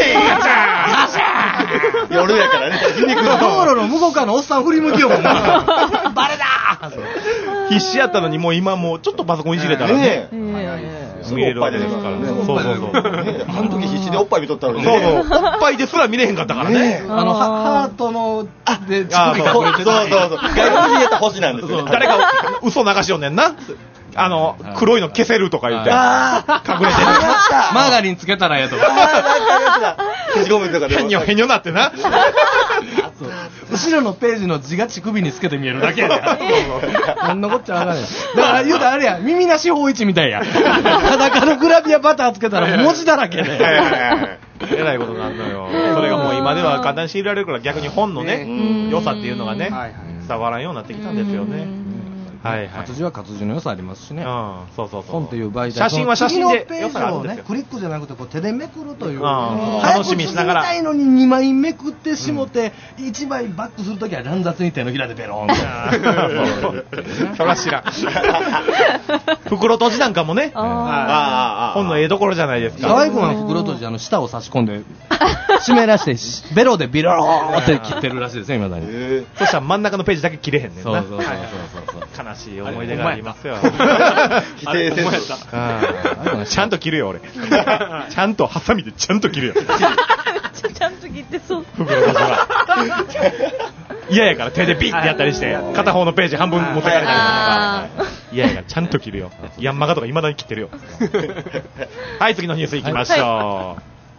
F: ャン。夜やからね。
B: 道路の向こうからのおっさん振り向きよもんな。バレだ
C: ー。必死やったのにもう今もうちょっとパソコンいじれたらね。見れるわけですからね。そう。
F: あの時必死でおっぱい見とったのに。
C: そう。おっぱいですら見れへんかったからね。
B: ハートので、乳首隠れてた。
F: そう。外国人やったら星なんですよ。
C: 誰か嘘流しよんねんな。黒いの消せるとか言って。隠れてる。
B: マーガリンつけたらやとか。
F: 消しゴムとかで。
C: へにょへにょなってな。
B: 後ろのページの字が乳首につけて見えるだけやで。そんなこっちゃわかんない。だから言うたらあれや、耳なし法一みたいや。裸のグラビアバターつけたら文字だらけで。
C: えらいことなんのよ。それがもう今では簡単に強いられるから逆に本のね、良さっていうのがね、伝わらんようになってきたんですよね。はいはい。
B: 活字は活字の良さありますしね。
C: そう。
B: 本という媒体。
C: 写真は写真で
B: 良さがあるんですよ。クリックじゃなくてこう手でめくるという。
C: 楽しみしながら。
B: 早く進みたいのに2枚めくってしもて、1枚バックするときは乱雑に手のひらでベローンと。
C: そら知らん。袋閉じなんかもね、本の絵どころじゃないですか。
B: 沢井君は袋閉じ舌を差し込んで、湿らして、ベロでビローって切ってるらしいですね、今だに。
C: そしたら真ん中のページだけ切れへんねんな。
B: そう。
C: 悲しい思い出がありますよ。
F: 否定せず。
C: ちゃんと切るよ、俺。ちゃんと、ハサミでちゃんと切るよ。
A: ちゃんと切ってそう。
C: 袋閉じは。嫌やから手でビッてやったりして、片方のページ半分持ってかれたりとか。嫌やからちゃんと切るよ。ヤンマガとか未だに切ってるよ。はい、次のニュースいきましょう。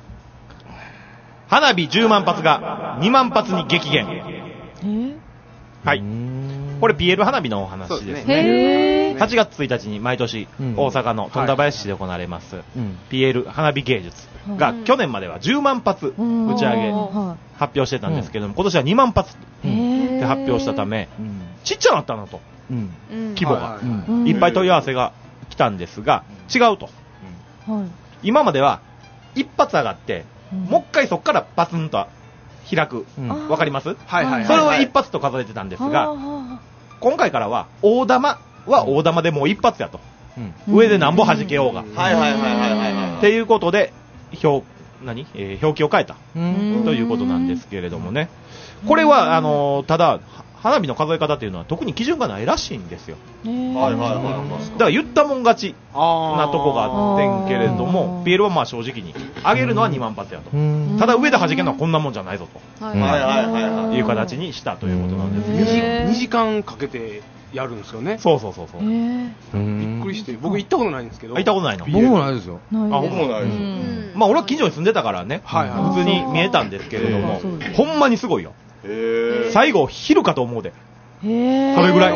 C: 花火10万発が2万発に激減。はい。これ PL 花火のお話ですね。8月1日に毎年大阪の富田林市で行われます PL 花火芸術が去年までは10万発打ち上げ発表してたんですけども、今年は2万発で発表したためちっちゃなったなと、規模がいっぱい問い合わせが来たんですが、違うと。今までは一発上がってもう一回そこからバツンと開く、わかります？それを一発と数えてたんですが、今回からは大玉は大玉でもう一発やと、上でなんぼ弾けようがっていうことで表記を変えたということなんですけれどもね、これはただ花火の数え方っていうのは特に基準がないらしいんですよ。だから言ったもん勝ちなとこがあってんけれども、PL はまあ正直に上げるのは2万発やと、ただ上で弾けるのはこんなもんじゃないぞという形にしたということなんですけど、
D: 2時間かけてやるんですよね。
C: そう。
D: びっくりして、僕行ったことないんですけど。
C: 行ったことないの？
B: 僕もないですよ。
F: 僕もないです。
C: まあ俺は近所に住んでたからね、普通に見えたんですけれども、ほんまにすごいよ。最後昼かと思うで。それぐらい。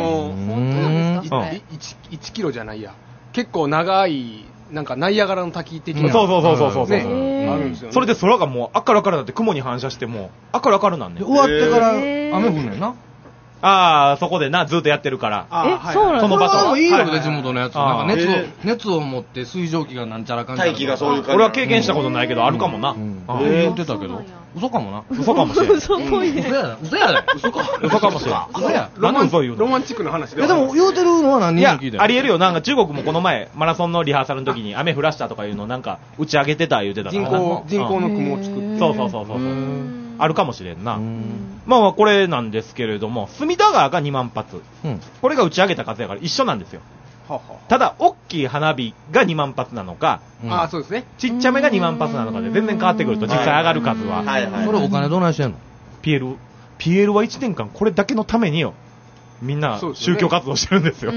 D: 1キロじゃないや。結構長い、なんかナイアガラの滝的な。
C: そう。
D: あるんですよね。
C: それで空がもう明るなって雲に反射してもう明るなんね。
B: 終わってから雨降んねんな。
C: そこでな、ずっとやってるから。
A: そうなん
C: その場所。
B: いいよ、地元のやつ。なんか熱を持って水蒸気がなんちゃらかんちゃら。
F: 大気がそういう感じ。
C: 俺は経験したことないけど、あるかもな。
B: 言ってたけど。嘘かもな。
C: 嘘かもしれん。
A: 嘘っぽいね。
B: 嘘やで。嘘
C: かもしれん。
B: 嘘や。
C: なんで嘘言うの？
D: ロマンチックな話で。
B: でも言うてるのは何人も聞いてる。
C: ありえるよ。なんか中国もこの前、マラソンのリハーサルの時に雨降らしたとかいうのをなんか打ち上げてた言うてたから。
D: 人工の雲を作って。
C: そう。あるかもしれんな。まあこれなんですけれども、隅田川が2万発。これが打ち上げた数やから一緒なんですよ。ただ、大きい花火が2万発なのか、
D: そうですね。
C: ちっちゃめが2万発なのかで全然変わってくると、実際上がる数は。
B: それお金どないしてんの？
C: PL は1年間これだけのためによ、みんな宗教活動してるんですよ。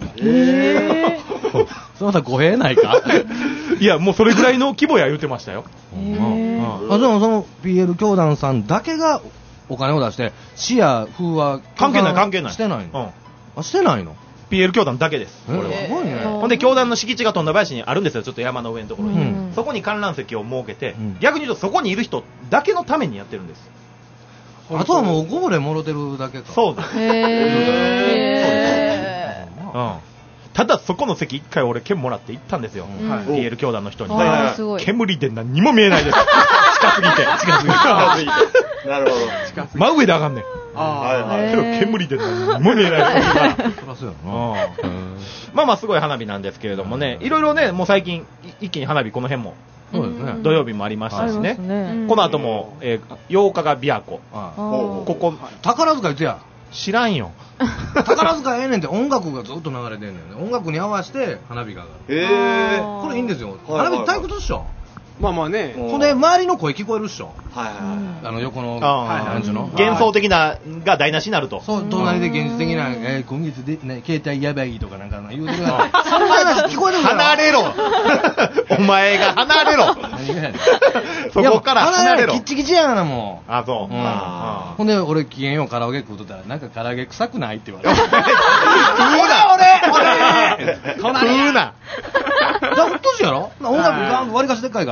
B: それまた語弊ないか？
C: いや、もうそれぐらいの規模や言うてましたよ。
B: でもその PL 教団さんだけがお金を出して、市や風は
C: 関係ない。
B: してないの？してないの
C: ？PL 教団だけです。これは。
B: すごいね。
C: ほんで教団の敷地が富田林にあるんですよ。ちょっと山の上のところに。そこに観覧席を設けて、逆に言うとそこにいる人だけのためにやってるんです。
B: あとはもうおこぼれもろてるだけか。
C: そうです。ただそこの席一回俺券もらって行ったんですよ。PL 教団の人に。煙で何も見えないです。近すぎて。
F: なるほど。
C: 真上で上がんねん。けど煙で何も見えないです。まあすごい花火なんですけれどもね、いろいろね、もう最近一気に花火この辺も土曜日もありましたしね。この後も8日が琵琶湖。ここ
B: 宝塚いつや？
C: 知らんよ。
B: 宝塚ええねんって音楽がずっと流れてんねんね。音楽に合わせて花火が上がる。これいいんですよ。花火退屈っしょ。
D: まあまあね。
B: ほんで、周りの声聞こえるっしょ。
F: はい。
B: 横の、なんちゅうの
C: 幻想的なが台無しになると。
B: そう、隣で現実的な、今月で、ね、携帯やばいとかなんか言うてるから、そんな話聞こえてるから。
C: 離れろお前が離れろそこから離れろ。
B: キッチキチやがな、もう。
C: あ、そう。
B: ほんで、俺、機嫌ようカラオケ食うとったら、なんか唐揚げ臭くないって言われて。
C: 食うな
B: 俺
C: 食うな
B: うっとしやろ音楽が割りかしでっかいから、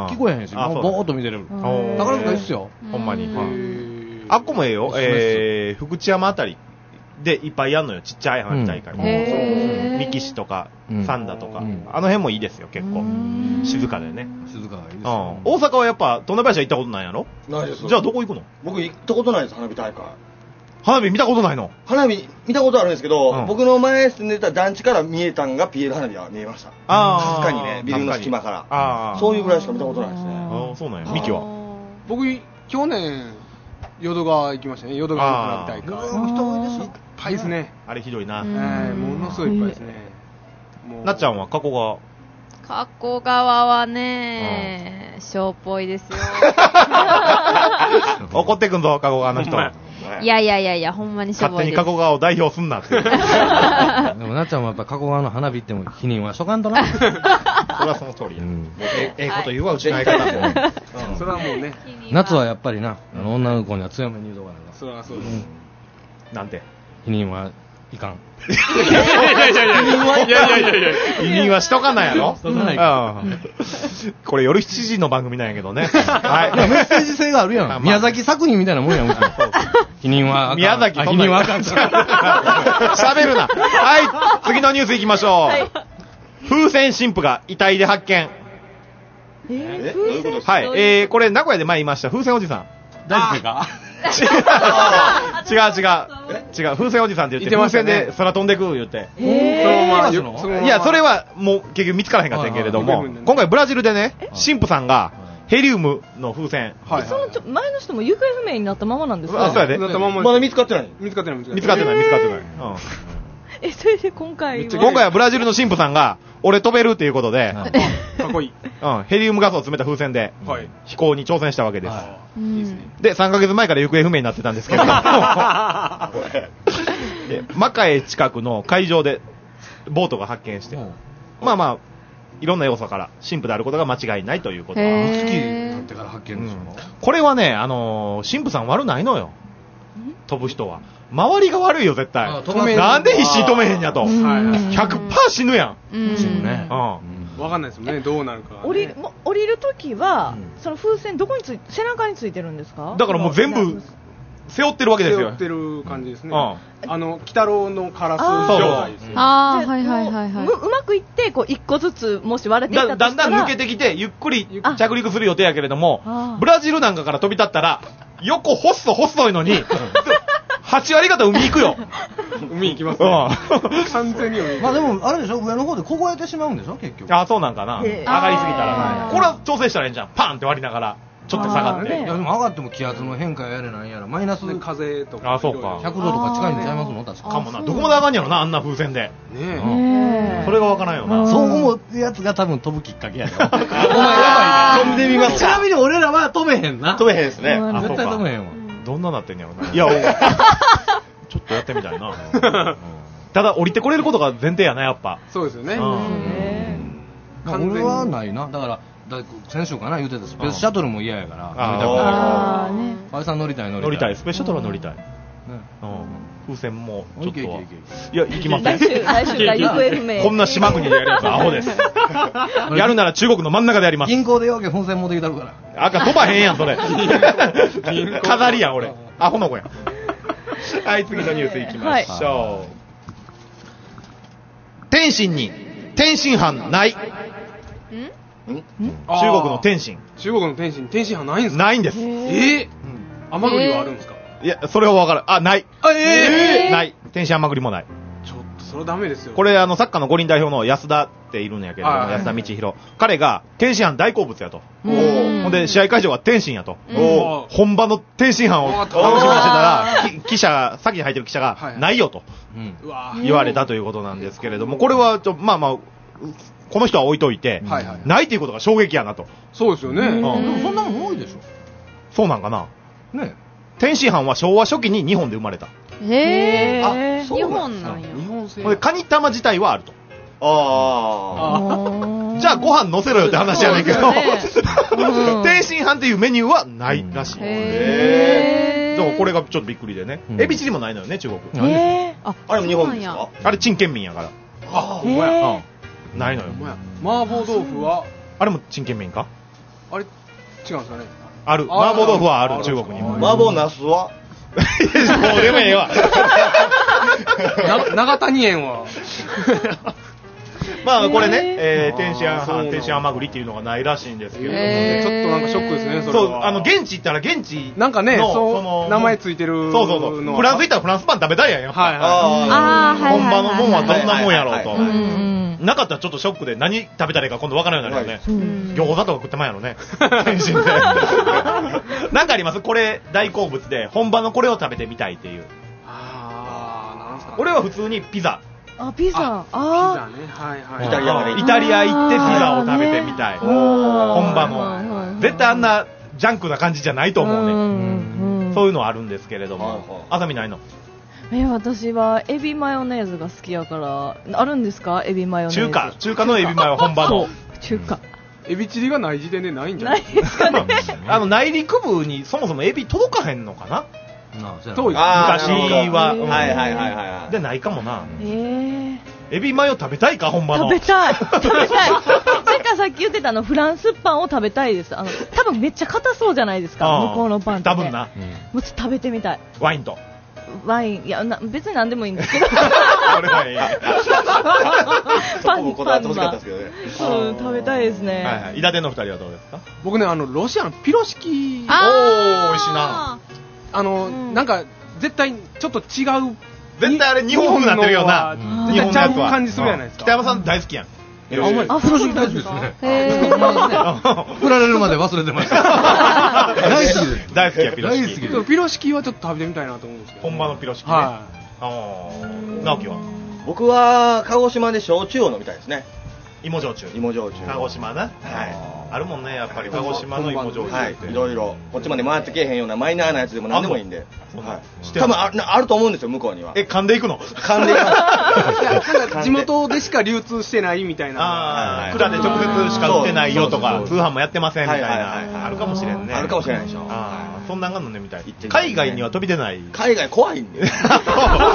B: 聞こえへんし、もうぼーっと見てる。宝塚いいっすよ。
C: ほんまに。あっこもええよ。福知山あたりでいっぱいやんのよ。ちっちゃい花火大会も。三木市とか、三田とか。あの辺もいいですよ、結構。静かでね。
B: 静かがいいですよ。
C: 大阪はやっぱ、富田林は行ったことないやろ？
F: ないです。
C: じゃあどこ行くの？
F: 僕行ったことないです、花火大会。
C: 花火見たことないの？
F: 花火見たことあるんですけど、僕の前住んでた団地から見えたんがピエール花火は見えました。かすかにね、ビルの隙間から。そういうぐらいしか見たことないですね。
C: そうなんや。ミキは？
D: 僕、去年、淀川行きましたね。淀川の花火大会。
B: 人多いですよ。
D: いっぱいですね。
C: あれひどいな。
D: ものすごいいっぱいですね。
C: なっちゃんは加古川？
E: 加古川はね、しょうっぽいですよ。
C: 怒ってくんぞ、加古川の人。
E: いや、ほんまにしょぼいです。
C: 勝手に加古川を代表すんなって。で
B: もなっちゃんもやっぱ加古川の花火っても否認はしとかんとな。
C: それはその通りや。こと言うわ、うちの相方。
D: それはもうね。
B: 夏はやっぱりな、女の子には強めに言うとかなんか。
D: それはそうです。
C: なんて。
B: 否認はいかん。
C: いや、委任はしとかないやろ。これ夜7時の番組なんやけどね。
B: はい。メッセージ性があるやん。宮崎作品みたいなもんやん。否認はあかん。
C: 宮崎、
B: 否認はあかん。
C: 喋るな。はい。次のニュース行きましょう。風船神父が遺体で発見。はい。これ名古屋で前言いました。風船おじさん。
B: 大好きか？
C: 違う。風船おじさんって言って、風船で空飛んでく言って。いや、それはもう結局見つからへんかったんやけれども、今回ブラジルでね、神父さんがヘリウムの風船。
A: その前の人も行方不明になったままなんですか？
C: そうやで。
F: まだ見つかってない。
C: 見つかってない。
A: それで今回
C: はブラジルの神父さんが、俺飛べるっていうことで、
D: かっこいい。
C: ヘリウムガスを詰めた風船で、飛行に挑戦したわけです。で、3ヶ月前から行方不明になってたんですけど、マカエ近くの海上で、ボートが発見して、まあ、いろんな要素から神父であることが間違いないということが。
B: 月経ってから発見ですよ。
C: これはね、神父さん悪ないのよ。飛ぶ人は。周りが悪いよ、絶対。なんで必死に止めへんやと。100% 死ぬやん。
B: 死ぬね。
D: わかんないですもんね、どうなるか。
A: 降りるときは、その風船どこに背中についてるんですか？
C: だからもう全部、背負ってるわけですよ。
D: 背負ってる感じですね。鬼太郎のカラス状態ですね。
E: はい。
A: うまくいって、こう、一個ずつ、もし割れていったとしたら
C: だんだん抜けてきて、ゆっくり着陸する予定やけれども、ブラジルなんかから飛び立ったら、横細いのに、8割方海行くよ。
D: 海行きますね。完全に海行く。
B: まあでも、あれでしょ、上の方で凍えてしまうんでしょ、結局。
C: そうなんかな。上がりすぎたら。これは調整したらいいんじゃん。パンって割りながら。ちょっと下がって。
B: いや、でも上がっても気圧の変化やれなんやら、マイナスで
D: 風とか。
C: そうか。
B: 100度とか近いんちゃいますの？確か。
C: かもな。どこまで上がんやろな、あんな風船で。それがわからんよな。
B: そう思うやつが多分飛ぶきっかけやろ。お前や
F: ばいね。飛んでみますか。
B: ちなみに俺らは飛べへんな。
F: 飛べへんですね。
B: 絶対飛べへんわ。
C: どんななってんやろな。いや、ちょっとやってみたいな。ただ降りてこれることが前提やな、やっぱ。
D: そうですよね。
B: 俺はないな。だから先週かな言うてたスペースシャトルも嫌やから乗りたくない。ファイさん乗りたい。
C: スペースシャトルは乗りたい。風船もちょっとは。いや、行きません。
A: 来週が行方不明。
C: こんな島国でやるやつアホです。やるなら中国の真ん中でやります。
B: 銀行でよけ風船持ってきたるから。
C: 飛ばへんやん、それ。飾りやん、俺。アホの子やん。はい、次のニュース行きましょう。天津に天津飯ない。中国の天津。
D: 中国の天津飯ないんですか？
C: ないんです。
D: 甘栗はあるんですか？
C: いや、それはわかる。ない。ない。天津甘栗もない。
D: ちょっとそれはダメですよ。
C: これサッカーの五輪代表の安田っているんやけど、安田道弘。彼が天津飯大好物やと。ほんで試合会場が天津やと。本場の天津飯を楽しみにしてたら、先に入ってる記者がないよと言われたということなんですけれども、これはまあこの人は置いといて、ないっていうことが衝撃やなと。
D: そうですよね。で
B: もそんなもん多いでしょ。
C: そうなんかな。
B: ね。
C: 天津飯は昭和初期に日本で生まれた。
E: へぇー。日本なんや。
C: 日本製。これカニ玉自体はあると。
F: あ
C: あ。じゃあご飯乗せろよって話やねんけど、天津飯っていうメニューはないらしい。でもこれがちょっとびっくりでね。エビチリもないのよね、中国。
F: あれも日本ですか？
C: あれ陳建民やから。
D: あ、ほんまや。
C: ないのよ。
D: 麻婆豆腐は
C: あれも陳建民か？
D: あれ違うんですかね。
C: ある。麻婆豆腐はある、中国にも。
F: 麻婆ナスは
C: もうでもええわ。
D: 長谷園は
C: まあこれね、天津飯、天津甘栗っていうのがないらしいんですけど、
D: ちょっとなんかショックですね、それは。
C: そう、現地行ったら現地
D: なんかね、そう名前ついてる。
C: そうそうそう。フランス行ったらフランスパン食べたいやん、やっぱ。
E: はいはい。
C: 本場のもんはどんなもんやろうと。なかったらちょっとショックで何食べたらいいか今度分からないようになるよね。餃子とか食ってまんやろね。天津で。なんかあります？これ大好物で本場のこれを食べてみたいっていう。
D: なんすか。
C: 俺は普通にピザ。
A: ピザ。
D: ピザね。はいはい。
C: イタリア行ってピザを食べてみたい。本場の。絶対あんなジャンクな感じじゃないと思うね。そういうのはあるんですけれども。あさみないの？
A: 私はエビマヨネーズが好きやからあるんですか？エビマヨネーズ。
C: 中華のエビマヨ本場の。
A: 中華。
D: エビチリがない時点でないんじゃない
A: ですかね。
C: 内陸部にそもそもエビ届かへんのかな？
D: そう
C: 昔は。
F: はいはいはいはい。
C: でないかもな。エビマヨ食べたいか本場の。
A: 食べたい。なんかさっき言ってたフランスパンを食べたいです。多分めっちゃ硬そうじゃないですか、向こうのパンって。
C: 多分な。
A: もうちょっと食べてみたい。
C: ワインと。
A: ワイン、いや、別に何でもいいんですけど。
F: 俺はもこだわってほしかったですけどね。
A: 食べたいですね。
C: イダテンの2人はどうですか？
D: 僕ね、ロシアのピロシキ。
C: おー、美味しいな。
D: なんか、絶対ちょっと違う。
C: 絶対あれ日本になってるような。
D: 日本のやつは。感じするじゃないですか。
C: 北山さん大好きやん。
B: ピロシキ大好きですね。振られるまで忘れてました。大好きです。
C: 大好きや、ピロシキ。
D: ピロシキはちょっと食べてみたいなと思うんですけど。
C: 本場のピロシキね。直樹は？
F: 僕は鹿児島で焼酎を飲みたいですね。
C: 芋焼酎。鹿児島な。はい。あるもんね、やっぱり鹿児島の芋焼酎。
F: はい。いろいろこっちまで回ってけえへんようなマイナーなやつでも何でもいいんで。多分あると思うんですよ、向こうには。
C: 噛んでいくの？
F: 噛んでいく
D: の。地元でしか流通してないみたいな。
C: 蔵で直接しか売ってないよとか、通販もやってませんみたいな。あるかもしれんね。
F: あるかもしれないでしょ。
C: そんなんが飲んでみたい。海外には飛び出ない。
F: 海外怖いんで。危ない危ない。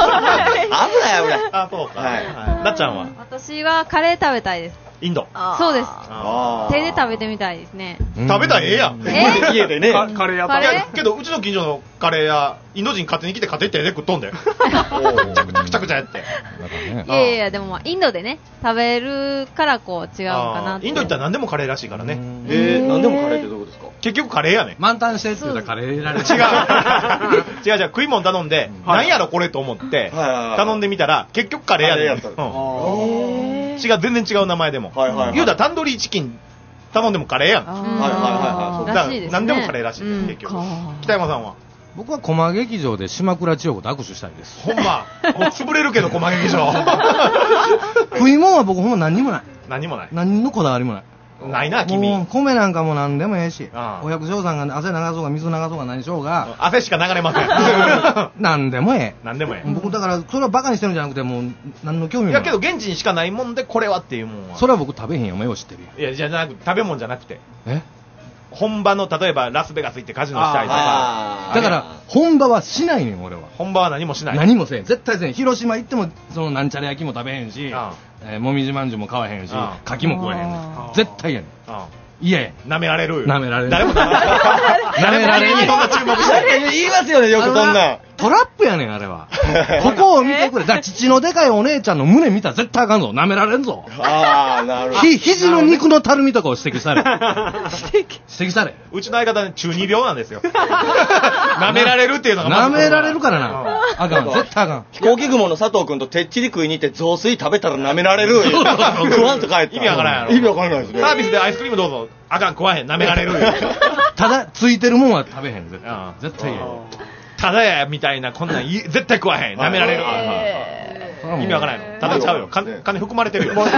C: あ、そうか。なっちゃんは？
E: 私はカレー食べたいです。
C: インド。
E: そうです。手で食べてみたいですね。
C: 食べたらええやん。
F: 家でね。
D: カレー屋
E: カレ
C: けどうちの近所のカレー屋、インド人勝手に来て家庭手で食っとんだよ。くちゃくちゃやって。
E: いやでもインドでね食べるからこう違うかなって。
C: インド行ったら何でもカレーらしいからね。
F: 何でもカレーってどういうことですか？
C: 結局カレーやね。
B: 満タンしてって言ったらカレー入れられる。
C: 違う食い物頼んで何やろこれと思って頼んでみたら結局カレーやね。全然違う名前でも。言うたらタンドリーチキン頼んでもカレーやん。何でもカレーらしいです結局。北山さんは？
B: 僕は駒劇場で島倉千代子と握手したいです。
C: ほんま潰れるけど駒劇場。
B: 食い物は僕ほんま何にもない。
C: 何もない。
B: 何のこだわりもない。
C: ないな君。
B: 米なんかも何でもええし、お百姓さんが汗流そうが水流そうが何しようが、
C: 汗しか流れません。
B: 何でもええ。
C: 何でもええ。
B: 僕だからそれはバカにしてるんじゃなくてもう何の興味もない。
C: いやけど現地にしかないもんでこれはっていうもんは。
B: それは僕食べへんよ、お前を知ってるよ。
C: いやじゃなく食べ物じゃなくて。本場の例えばラスベガス行ってカジノしたりとか。
B: だから本場はしないねん俺は。
C: 本場は何もしない。
B: 何もせん。絶対せん。広島行ってもそのなんちゃら焼きも食べへんし、もみじまんじゅうも買わへんし、柿も食わへんねん。絶対やねん。いや
C: 舐められる。
B: 舐められる。
C: 誰も舐められる。そんな注目して
F: 言いますよね、よくそんな。
B: トラップやねん、あれは。ここを見てくれ。だから父のでかいお姉ちゃんの胸見たら絶対あかんぞ。舐められんぞ。
F: なるほど。
B: 肘の肉のたるみとかを指摘され。指摘され。
C: うちの相方ね、中二病なんですよ。舐められるっていうのが
B: 舐められるからな。あかん、絶対あかん。
F: 飛行機雲の佐藤君とてっちり食いに行って雑炊食べたら舐められる。食わんと帰った。
C: 意味わからんやろ。
F: 意味わからないですね。
C: サービスでアイスクリームどうぞ。あかん、食わへん、舐められる。
B: ただ、ついてるもんは食べへん、絶対。絶対。
C: ただやみたいなこんなん絶対食わへん、舐められる。 意味わからないの。ただちゃうよ。金含まれてるよ。そ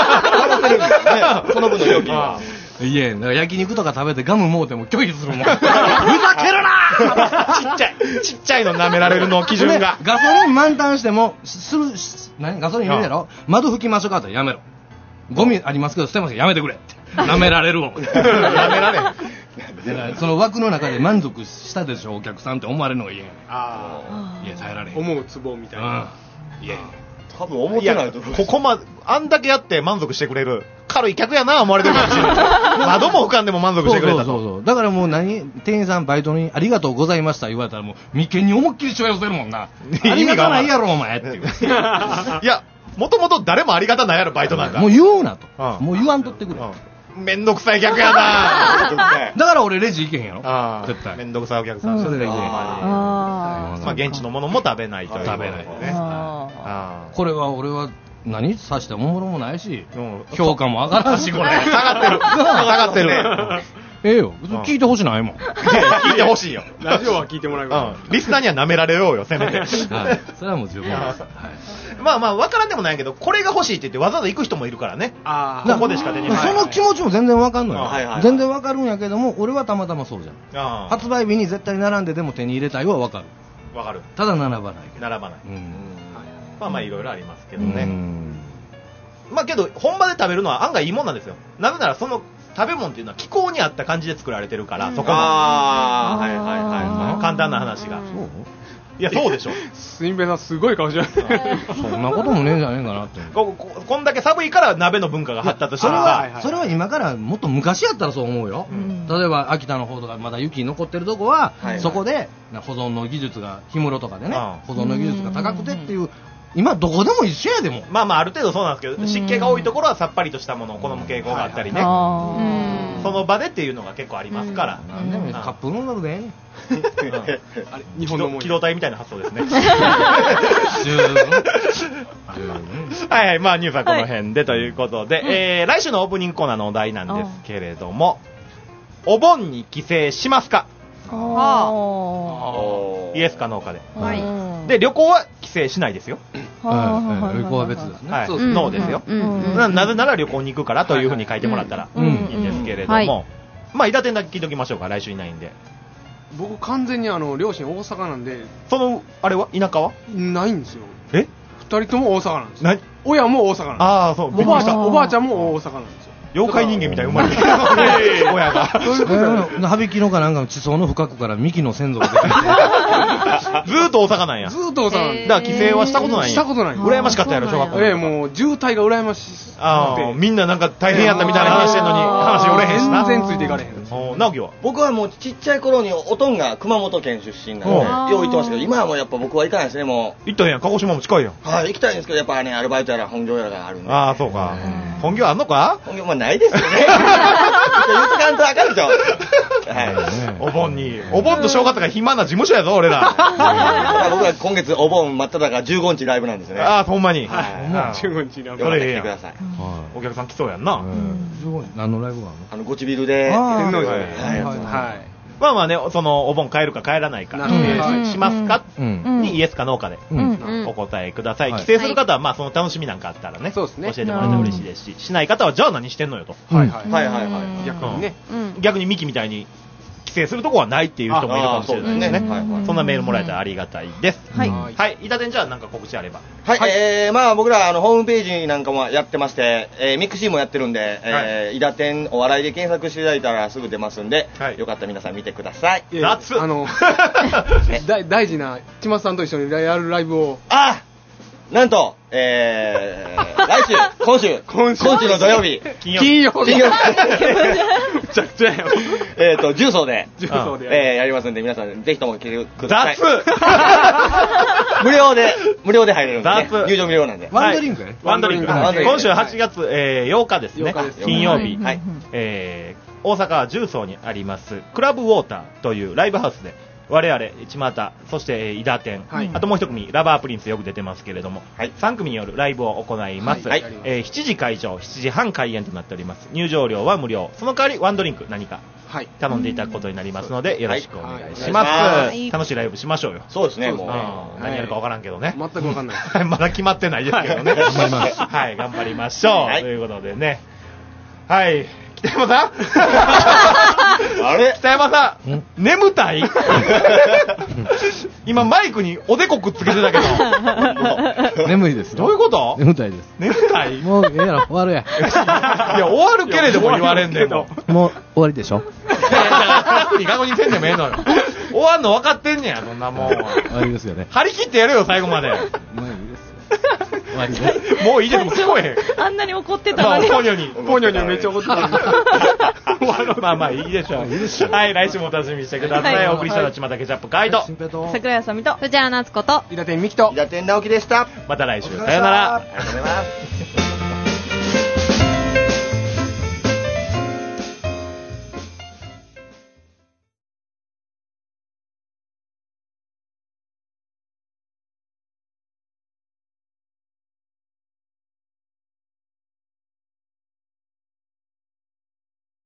F: の分の料金は。
B: いや、焼肉とか食べてガムもうても拒否するもん。ふざけるな
C: ちっちゃいの舐められるの基準が。
B: ガソリン満タンしても、ガソリン入れるやろ、窓拭きましょうかってやめろ。ゴミありますけど捨てません、やめてくれって。舐められるわ。舐められん。その枠の中で満足したでしょお客さんって思われるのが嫌やねん。いや耐えられへん。
D: 思うツボみたいな。
B: いや
F: 多分思ってないと思う。
C: ここまであんだけやって満足してくれる軽い客やな思われてるかもしれない。窓も浮かんでも満足してくれたと。
B: そうだからもう店員さんバイトにありがとうございました言われたらもう眉間に思いっきりしわ寄せるもんな。ありがたないやろお前っていう。
C: いやもともと誰もありがたないやろバイトなんか。
B: もう言うなと。もう言わんとってくれ。
C: めんどくさい客やな。
B: だから俺レジ行けへんやろ。
C: 絶対めんどくさいお客さん。それでいいね。まあ現地のものも食べないという。
B: 食べないね。これは俺は何さしておもろもないし、評価も上がらんし、これ。
C: 下がってる。
B: ええよ。聞いてほしないもん。
C: 聞いてほしいよ。
D: ラジオは聞いてもらうから。
C: リスナーには舐められようよ、せめて。
B: それはもう十分です。
C: まあまあ、わからんでもないけど、これが欲しいって言ってわざわざ行く人もいるからね。ここでしか手に入らない。
B: その気持ちも全然わかんのよ。全然わかるんやけども、俺はたまたまそうじゃん。発売日に絶対並んででも手に入れたいはわかる。
C: わかる。
B: ただ並ばないけど。
C: 並ばない。まあまあ、いろいろありますけどね。まあけど、本場で食べるのは案外いいもんなんですよ。なぜならその食べ物っていうのは気候に合った感じで作られてるから、そこも。簡単な話が。いや、そうでしょ。
D: すんべさんすごい顔してる。
B: そんなこともねえんじゃねえかなって。
C: こんだけ寒いから鍋の文化が発達してるから。
B: それは今からもっと昔やったらそう思うよ。例えば秋田の方とかまだ雪残ってるとこは、そこで保存の技術が、氷室とかでね、保存の技術が高くてっていう、今どこでも一緒やでも。
C: まあまあある程度そうなんですけど、湿気が多いところはさっぱりとしたものを好む傾向があったりね。その場でっていうのが結構ありますから。
B: なんでもカップヌードルでええねん。
C: 日本の機動隊みたいな発想ですね。はいはい、まあニュースはこの辺でということで、来週のオープニングコーナーのお題なんですけれども、お盆に帰省しますか？イエスかノーかで。で、旅行は帰省しないですよ。
B: 旅行は別ですね。
C: ノーですよ。なぜなら旅行に行くからというふうに書いてもらったらいいんですけれども、まあ、伊達店だけ聞いておきましょうか、来週いないんで。
D: 僕完全に両親大阪なんで。
C: あれは田舎は
D: ないんですよ。
C: 2
D: 人とも大阪なんですよ。親も大阪なんですよ。
C: ああ、そう。
D: おばあちゃんも大阪なんですよ。
C: 妖怪人間みたいに生まれてる親が。
B: 羽曳野かなんかの地層の深くから幹の先祖が出てきて。
C: ずーっと大阪なんや。
D: ずーっと大阪。
C: だから帰省はしたことないんや。
D: したことない。
C: 羨ましかったやろ、小学校。
D: もう渋滞が羨ましい。
C: みんななんか大変やったみたいな話してんのに、話寄れへんしな。
D: 全然ついていかれへん。
C: 直樹は
F: 僕はもうちっちゃい頃におとんが熊本県出身なので、よう行ってますけど、今はもうやっぱ僕は行かないですね、もう。
C: 行ったんやん、鹿児島も近いやん。
F: はい、行きたいんですけど、やっぱね、アルバイトやら本業やらがあるんで。
C: ああ、そうか。本業あんのか？
F: 本業、まあないですよね。言うとかんとあかんでしょ。
C: お盆と正月が暇な事務所やぞ、俺ら。
F: 僕は今月お盆真っ只中15日ライブなんですね。
C: ああ、ほんまに。
D: 15日ライブ。
F: よかったら来てください。
C: お客さん来そうやんな。
B: 何のライブがあるの？
F: ゴチビルで。
C: はい。まあまあね、そのお盆帰るか帰らないか、しますかにイエスかノーかでお答えください。帰省する方はまあその楽しみなんかあったらね、教えてもらえたら嬉しいですし、しない方はじゃあ何してんのよと。逆にミキみたいに帰省するとこはないっていう人もいるかもしれないですね。そんなメールもらえたらありがたいです。はい。伊達店じゃあなんか告知あれば。
F: はい。まあ僕らホームページなんかもやってまして、ミクシーもやってるんで、伊達店お笑いで検索していただいたらすぐ出ますんで、よかったら皆さん見てください。
C: 夏
D: 大事な千松さんと一緒にやるライブを。
F: なんと、今週の土曜日、
D: 金曜日。めちゃくちゃや
F: 重曹で、やりますんで、皆さんぜひとも来てください。無料で入れるんで、入場無料なんで。
B: ワンドリンク。
C: 今週8月8日ですね、金曜日、大阪重曹にありますクラブウォーターというライブハウスで、我々、ちまた、そして伊達店、あともう一組、ラバープリンスよく出てますけれども、3組によるライブを行います。7時会場、7時半開演となっております。入場料は無料。その代わりワンドリンク何か頼んでいただくことになりますので、よろしくお願いします。楽しいライブしましょうよ。
F: そうですね、もう。
C: 何やるかわからんけどね。
D: 全くわかんない。
C: まだ決まってないですけどね。はい、頑張りましょう。ということでね。はい。北山さんあれ北山さん眠たい今マイクにおでこくっつけてたけど
B: 眠いです。
C: どういうこと？
B: 眠たいです。
C: 眠たい？
B: もうええやろ、終わるや。
C: いや、終わるけれども言われんねんの。
B: もう終わりでしょ。
C: 確認せんでもええのよ。終わんの分かってんねや、そんなもんは。
B: 終わりですよね。
C: 張り切ってやるよ、最後まで。
B: もういいです。終わりです。
C: もういいです、もう聞こえへん。
A: あんなに怒ってたのに。
C: ポニョに
D: めっちゃ怒ってた。
C: まあまあいいでしょう。はい、来週もお楽しみにしてください。お送りしたのはちまたケチャップガイド。
A: 桜井さみと
E: 藤原夏子と
D: 伊達美希と
F: 伊達直樹でした。
C: また来週。さよなら。
F: ありがとうございます。